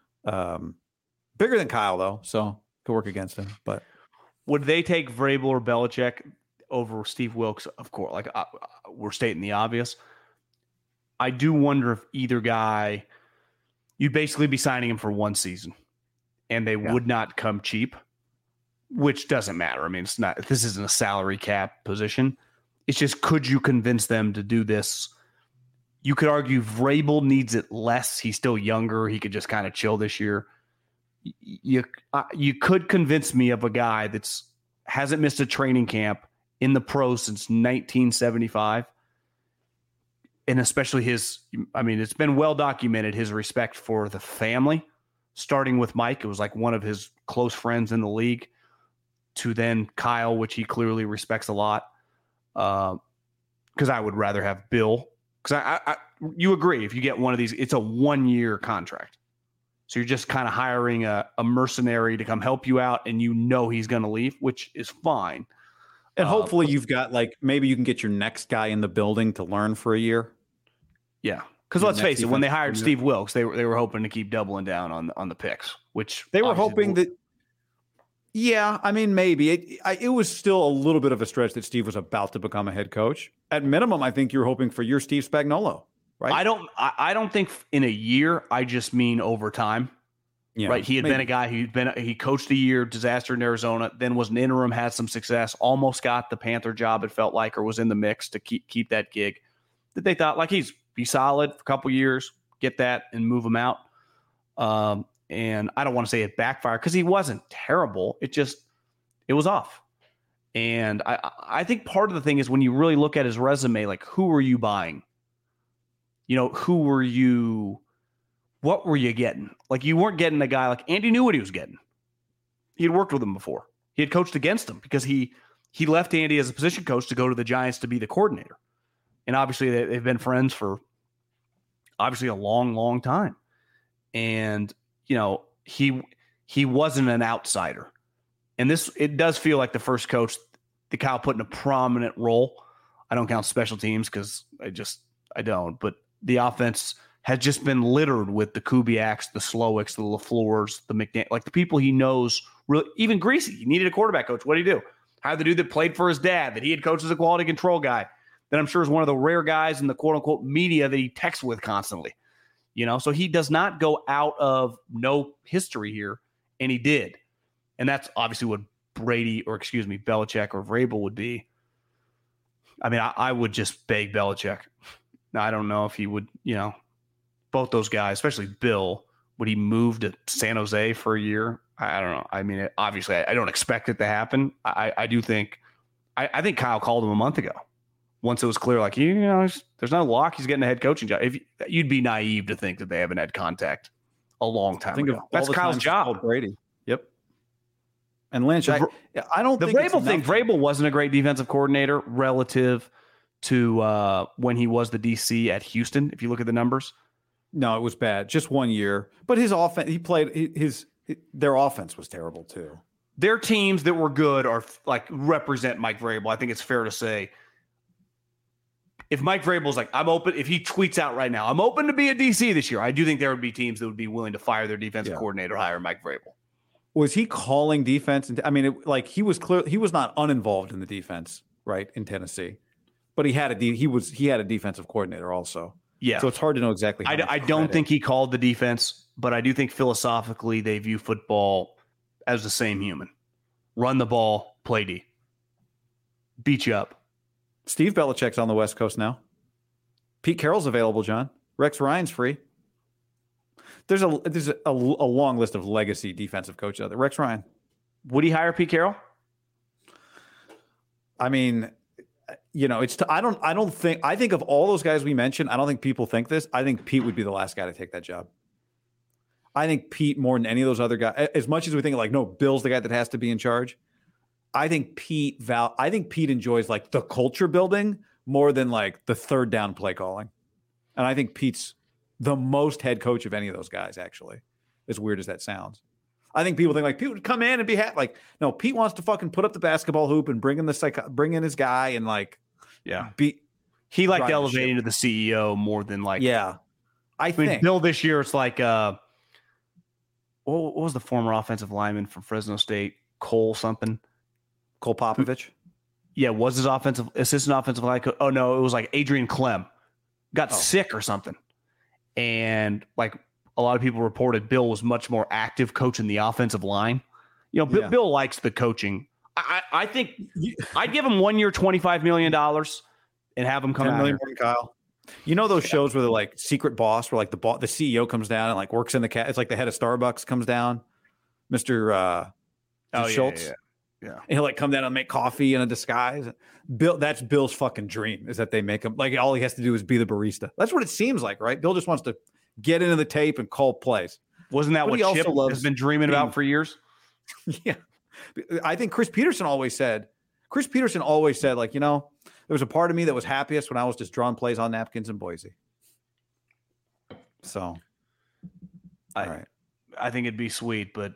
Bigger than Kyle, though, so could work against him. But would they take Vrabel or Belichick over Steve Wilks? Of course, we're stating the obvious. I do wonder if either guy, you'd basically be signing him for 1 season, and they would not come cheap, which doesn't matter. I mean, this isn't a salary cap position. It's just, could you convince them to do this? You could argue Vrabel needs it less. He's still younger. He could just kind of chill this year. You could convince me of a guy that's hasn't missed a training camp in the pros since 1975. And especially it's been well documented, his respect for the family, starting with Mike. It was like one of his close friends in the league, to then Kyle, which he clearly respects a lot. Because I would rather have Bill. Because you agree, if you get one of these, it's a 1-year contract. So you're just kind of hiring a mercenary to come help you out, and he's going to leave, which is fine. And hopefully you've got, maybe you can get your next guy in the building to learn for a year. Yeah. Because let's face it, when they hired Steve Wilks, they were hoping to keep doubling down on the picks, which they were hoping that. Yeah, I mean, maybe it was still a little bit of a stretch that Steve was about to become a head coach. At minimum, I think you're hoping for your Steve Spagnuolo, right? I don't think in a year. I just mean over time. Yeah, right. He had been a guy he coached a year, disaster in Arizona, then was an interim, had some success, almost got the Panther job, it felt like, or was in the mix to keep that gig. That they thought, he's be solid for a couple years, get that and move him out. And I don't want to say it backfired, because he wasn't terrible. It was off. And I think part of the thing is, when you really look at his resume, who were you buying? What were you getting? You weren't getting a guy Andy knew what he was getting. He had worked with him before. He had coached against him, because he left Andy as a position coach to go to the Giants to be the coordinator. And obviously they've been friends for obviously a long, long time. And he wasn't an outsider. And it does feel like the first coach that Kyle put in a prominent role. I don't count special teams, because I don't. But the offense has just been littered with the Kubiaks, the Slowicks, the LaFleurs, the McDaniel, the people he knows. Really, even Greasy, he needed a quarterback coach. What did he do? Hired the dude that played for his dad, that he had coached as a quality control guy, that I'm sure is one of the rare guys in the quote-unquote media that he texts with constantly. So he does not go out of no history here, and he did. And that's obviously what Belichick or Vrabel would be. I mean, I would just beg Belichick. Now, I don't know if he would, both those guys, especially Bill, would he move to San Jose for a year? I don't know. I mean, obviously, I don't expect it to happen. I do think I think Kyle called him a month ago. Once it was clear, there's no lock, he's getting a head coaching job. You'd be naive to think that they haven't had contact a long time ago. That's Kyle's job. Brady. Yep. And Lynch, I don't think the Vrabel thing. Vrabel wasn't a great defensive coordinator relative to when he was the DC at Houston. If you look at the numbers, no, it was bad. Just 1 year, but his offense, their offense was terrible too. Their teams that were good are represent Mike Vrabel. I think it's fair to say. If Mike Vrabel's I'm open, if he tweets out right now, I'm open to be a DC this year, I do think there would be teams that would be willing to fire their defensive coordinator, hire Mike Vrabel. Was he calling defense? He was clear. He was not uninvolved in the defense, right, in Tennessee, but he had a defensive coordinator also. Yeah. So it's hard to know exactly. How I don't think he called the defense, but I do think philosophically they view football as the same human. Run the ball, play D. Beat you up. Steve Belichick's on the West Coast now. Pete Carroll's available, John. Rex Ryan's free. There's a long list of legacy defensive coaches out there. Rex Ryan. Would he hire Pete Carroll? I mean, I think of all those guys we mentioned, I don't think people think this. I think Pete would be the last guy to take that job. I think Pete, more than any of those other guys, as much as we think like, no, Bill's the guy that has to be in charge. I think Pete enjoys like the culture building more than like the third down play calling. And I think Pete's the most head coach of any of those guys, actually, as weird as that sounds. I think people think like Pete would come in and be happy. Like, no, Pete wants to fucking put up the basketball hoop and bring in his guy and like, he liked elevating to the CEO more than like, I think Bill this year it's like, what was the former offensive lineman from Fresno State, Cole Popovich? Yeah, was his assistant offensive line coach? Oh no, it was like Adrian Clem got sick or something, and like a lot of people reported Bill was much more active coaching the offensive line. Bill likes the coaching. I think I'd give him 1 year, $25 million, and have him come out here. Kyle. You know those shows where they're like Secret Boss, where like the CEO comes down and like works in the it's like the head of Starbucks comes down, Mr. Schultz. Yeah. And he'll like come down and make coffee in a disguise. That's Bill's fucking dream, is that they make him like all he has to do is be the barista. That's what it seems like, right? Bill just wants to get into the tape and call plays. Wasn't that what Chip has been dreaming about for years? Yeah. I think Chris Peterson always said, like, there was a part of me that was happiest when I was just drawing plays on napkins in Boise. So, all right. I think it'd be sweet, but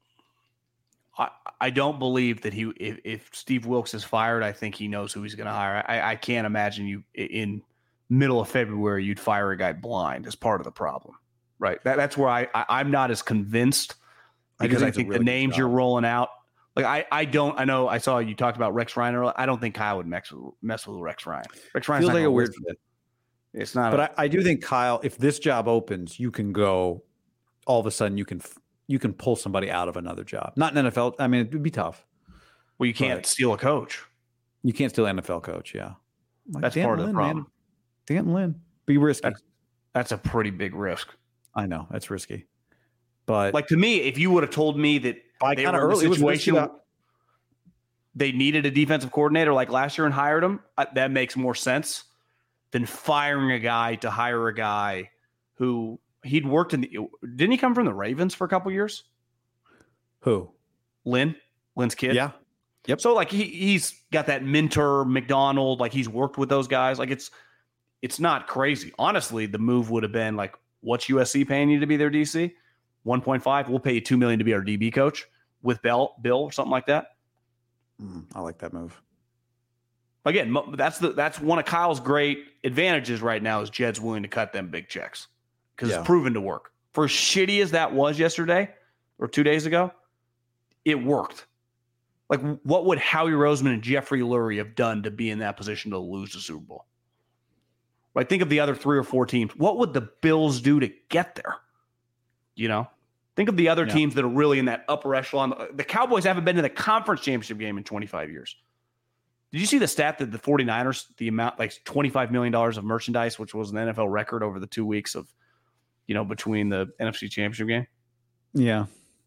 I don't believe that if Steve Wilks is fired, I think he knows who he's going to hire. I can't imagine you in middle of February, you'd fire a guy blind as part of the problem, right? That's where I'm not as convinced, because I think the names you're rolling out, like I know I saw you talked about Rex Ryan earlier. I don't think Kyle would mess with Rex Ryan. Rex Ryan's feels like a weird fit. It's not. But I do think, Kyle, if this job opens, you can go, all of a sudden you can pull somebody out of another job. Not an NFL. I mean, it would be tough. Well, you can't steal a coach. You can't steal an NFL coach. Yeah. Like that's part of the problem. Danton Lynn. Be risky. That's a pretty big risk. I know. That's risky. But like, to me, if you would have told me that they were in a situation they needed a defensive coordinator like last year and hired him, that makes more sense than firing a guy to hire a guy who he'd worked didn't he come from the Ravens for a couple years? Who? Lynn's kid? Yeah. Yep. So like he's got that mentor McDonald, like he's worked with those guys. Like it's not crazy. Honestly, the move would have been like, what's USC paying you to be their DC? 1.5. We'll pay you $2 million to be our DB coach with Bill or something like that. I like that move. Again, that's one of Kyle's great advantages right now is Jed's willing to cut them big checks because it's proven to work. For as shitty as that was yesterday or 2 days ago, it worked. Like, what would Howie Roseman and Jeffrey Lurie have done to be in that position to lose the Super Bowl? Right? Think of the other 3 or 4 teams. What would the Bills do to get there? Think of the other teams that are really in that upper echelon. The Cowboys haven't been to the conference championship game in 25 years. Did you see the stat that the 49ers, the amount, like $25 million of merchandise, which was an NFL record over the 2 weeks of, between the NFC championship game? Yeah.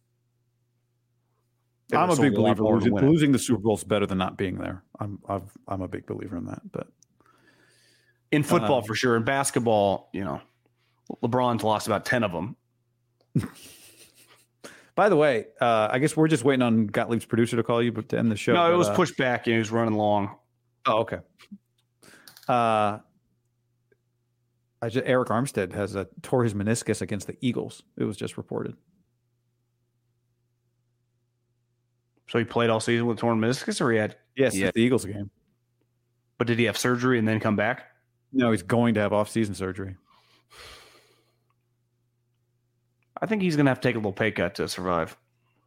I'm a big believer losing the Super Bowl is better than not being there. I'm a big believer in that. But in football, for sure. In basketball, LeBron's lost about 10 of them. By the way, I guess we're just waiting on Gottlieb's producer to call you to end the show. No, it was pushed back and he was running long. Oh, okay. Eric Armstead has tore his meniscus against the Eagles. It was just reported. So he played all season with torn meniscus, or he had? Yes, the Eagles game. But did he have surgery and then come back? No, he's going to have off-season surgery. I think he's going to have to take a little pay cut to survive.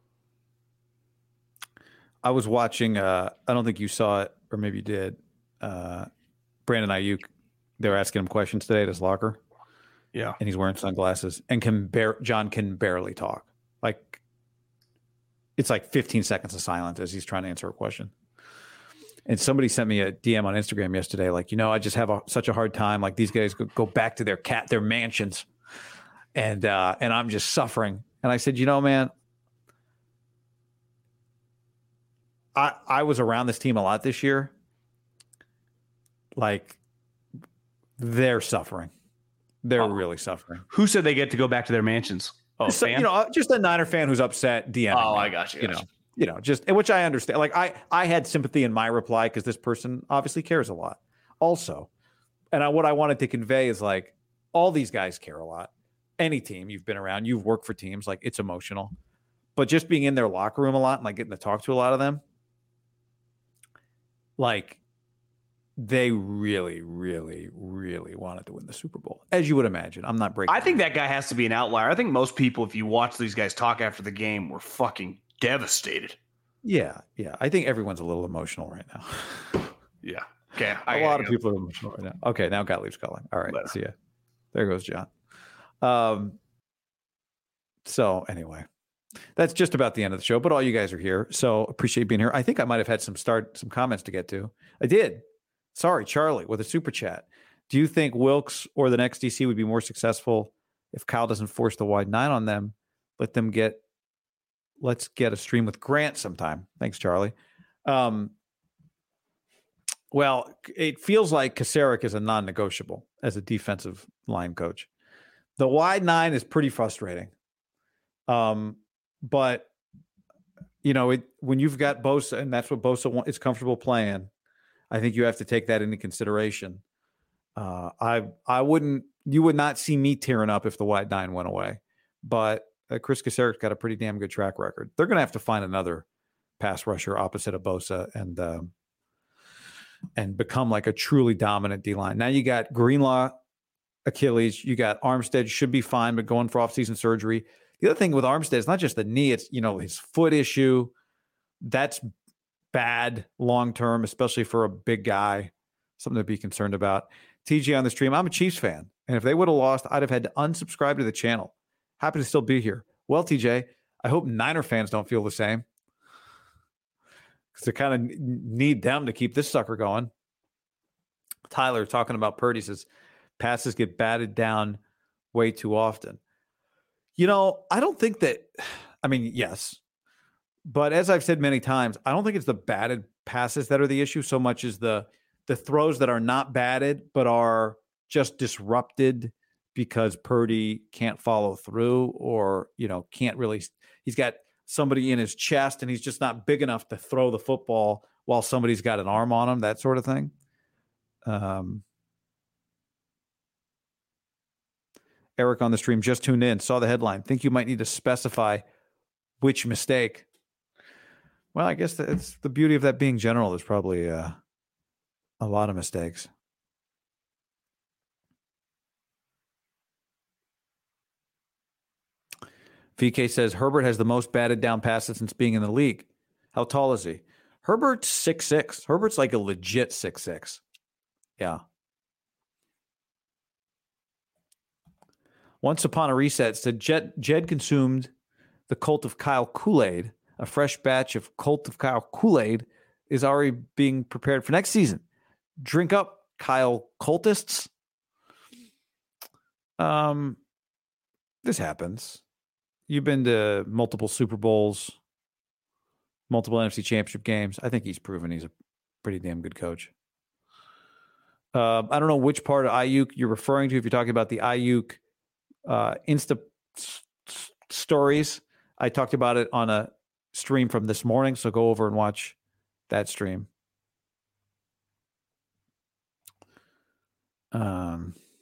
I was watching, I don't think you saw it, or maybe you did, Brandon Ayuk They were asking him questions today at his locker. Yeah. And he's wearing sunglasses and John can barely talk. Like, it's like 15 seconds of silence as he's trying to answer a question. And somebody sent me a DM on Instagram yesterday, like, I just have such a hard time. Like, these guys go back to their mansions, and I'm just suffering. And I said, man, I was around this team a lot this year. Like, they're suffering. They're really suffering. Who said they get to go back to their mansions? Oh, so, fan? Just a Niner fan who's upset DMing. Oh, me, I got you. Just which I understand. Like, I had sympathy in my reply because this person obviously cares a lot. Also, and what I wanted to convey is, like, all these guys care a lot. Any team you've been around, you've worked for teams, like, it's emotional. But just being in their locker room a lot and, like, getting to talk to a lot of them, like, they really, really, really wanted to win the Super Bowl, as you would imagine. I'm not breaking. I think that guy has to be an outlier. I think most people, if you watch these guys talk after the game, were fucking devastated. Yeah. I think everyone's a little emotional right now. Yeah. Okay. A lot of people are emotional right now. Okay, now Gottlieb's calling. All right, see ya. There goes John. So anyway, that's just about the end of the show. But all you guys are here, so appreciate being here. I think I might have had some comments to get to. I did. Sorry, Charlie, with a super chat. Do you think Wilkes or the next DC would be more successful if Kyle doesn't force the wide 9 on them? Let's get a stream with Grant sometime. Thanks, Charlie. Well, it feels like Kasarik is a non-negotiable as a defensive line coach. The wide 9 is pretty frustrating. But when you've got Bosa and that's what Bosa is comfortable playing, I think you have to take that into consideration. You would not see me tearing up if the wide 9 went away, but Chris Kasarik's got a pretty damn good track record. They're going to have to find another pass rusher opposite of Bosa and become like a truly dominant D-line. Now you got Greenlaw, Achilles, you got Armstead, should be fine, but going for offseason surgery. The other thing with Armstead is not just the knee, it's, his foot issue. That's bad long-term, especially for a big guy, something to be concerned about. TJ on the stream, I'm a Chiefs fan, and if they would have lost, I'd have had to unsubscribe to the channel. Happy to still be here. Well, TJ, I hope Niner fans don't feel the same, because they kind of need them to keep this sucker going. Tyler talking about Purdy says passes get batted down way too often. I don't think that, yes, but as I've said many times, I don't think it's the batted passes that are the issue so much as the throws that are not batted, but are just disrupted because Purdy can't follow through or, can't really, he's got somebody in his chest and he's just not big enough to throw the football while somebody's got an arm on him, that sort of thing. Eric on the stream just tuned in, saw the headline. Think you might need to specify which mistake. Well, I guess that's the beauty of that being general. There's probably a lot of mistakes. VK says Herbert has the most batted down passes since being in the league. How tall is he? Herbert's 6'6". Herbert's like a legit 6'6". Yeah. Once Upon a Reset said Jed consumed the Cult of Kyle Kool-Aid. A fresh batch of Cult of Kyle Kool-Aid is already being prepared for next season. Drink up, Kyle cultists. This happens. You've been to multiple Super Bowls, multiple NFC Championship games. I think he's proven he's a pretty damn good coach. I don't know which part of Ayuk you're referring to. If you're talking about the Ayuk Insta stories, I talked about it on a stream from this morning, so go over and watch that stream. All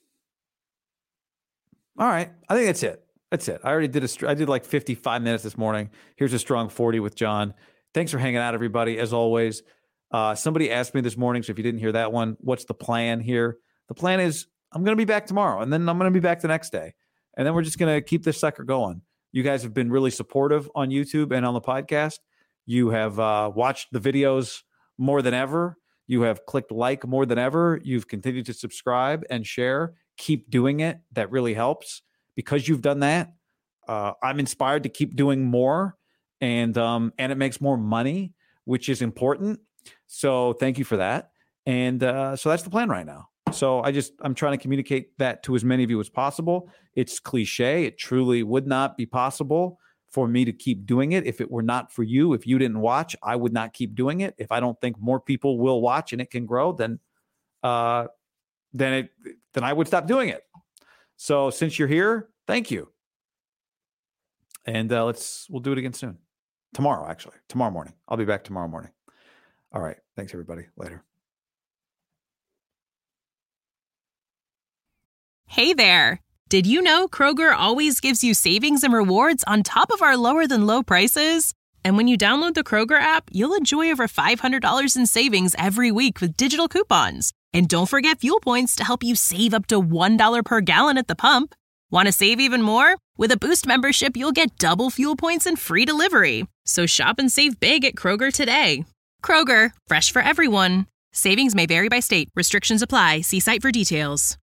right, I think that's it. I already did I did like 55 minutes this morning. Here's a strong 40 with John. Thanks for hanging out, everybody. As always, somebody asked me this morning, so if you didn't hear that one, what's the plan here? The plan is I'm going to be back tomorrow, and then I'm going to be back the next day. And then we're just going to keep this sucker going. You guys have been really supportive on YouTube and on the podcast. You have watched the videos more than ever. You have clicked like more than ever. You've continued to subscribe and share. Keep doing it. That really helps. Because you've done that, I'm inspired to keep doing more, and it makes more money, which is important. So thank you for that. And so that's the plan right now. So I'm trying to communicate that to as many of you as possible. It's cliche. It truly would not be possible for me to keep doing it if it were not for you. If you didn't watch, I would not keep doing it. If I don't think more people will watch and it can grow, then I would stop doing it. So since you're here, thank you. And we'll do it again soon. Tomorrow morning. I'll be back tomorrow morning. All right. Thanks, everybody. Later. Hey there. Did you know Kroger always gives you savings and rewards on top of our lower than low prices? And when you download the Kroger app, you'll enjoy over $500 in savings every week with digital coupons. And don't forget fuel points to help you save up to $1 per gallon at the pump. Want to save even more? With a Boost membership, you'll get double fuel points and free delivery. So shop and save big at Kroger today. Kroger, fresh for everyone. Savings may vary by state. Restrictions apply. See site for details.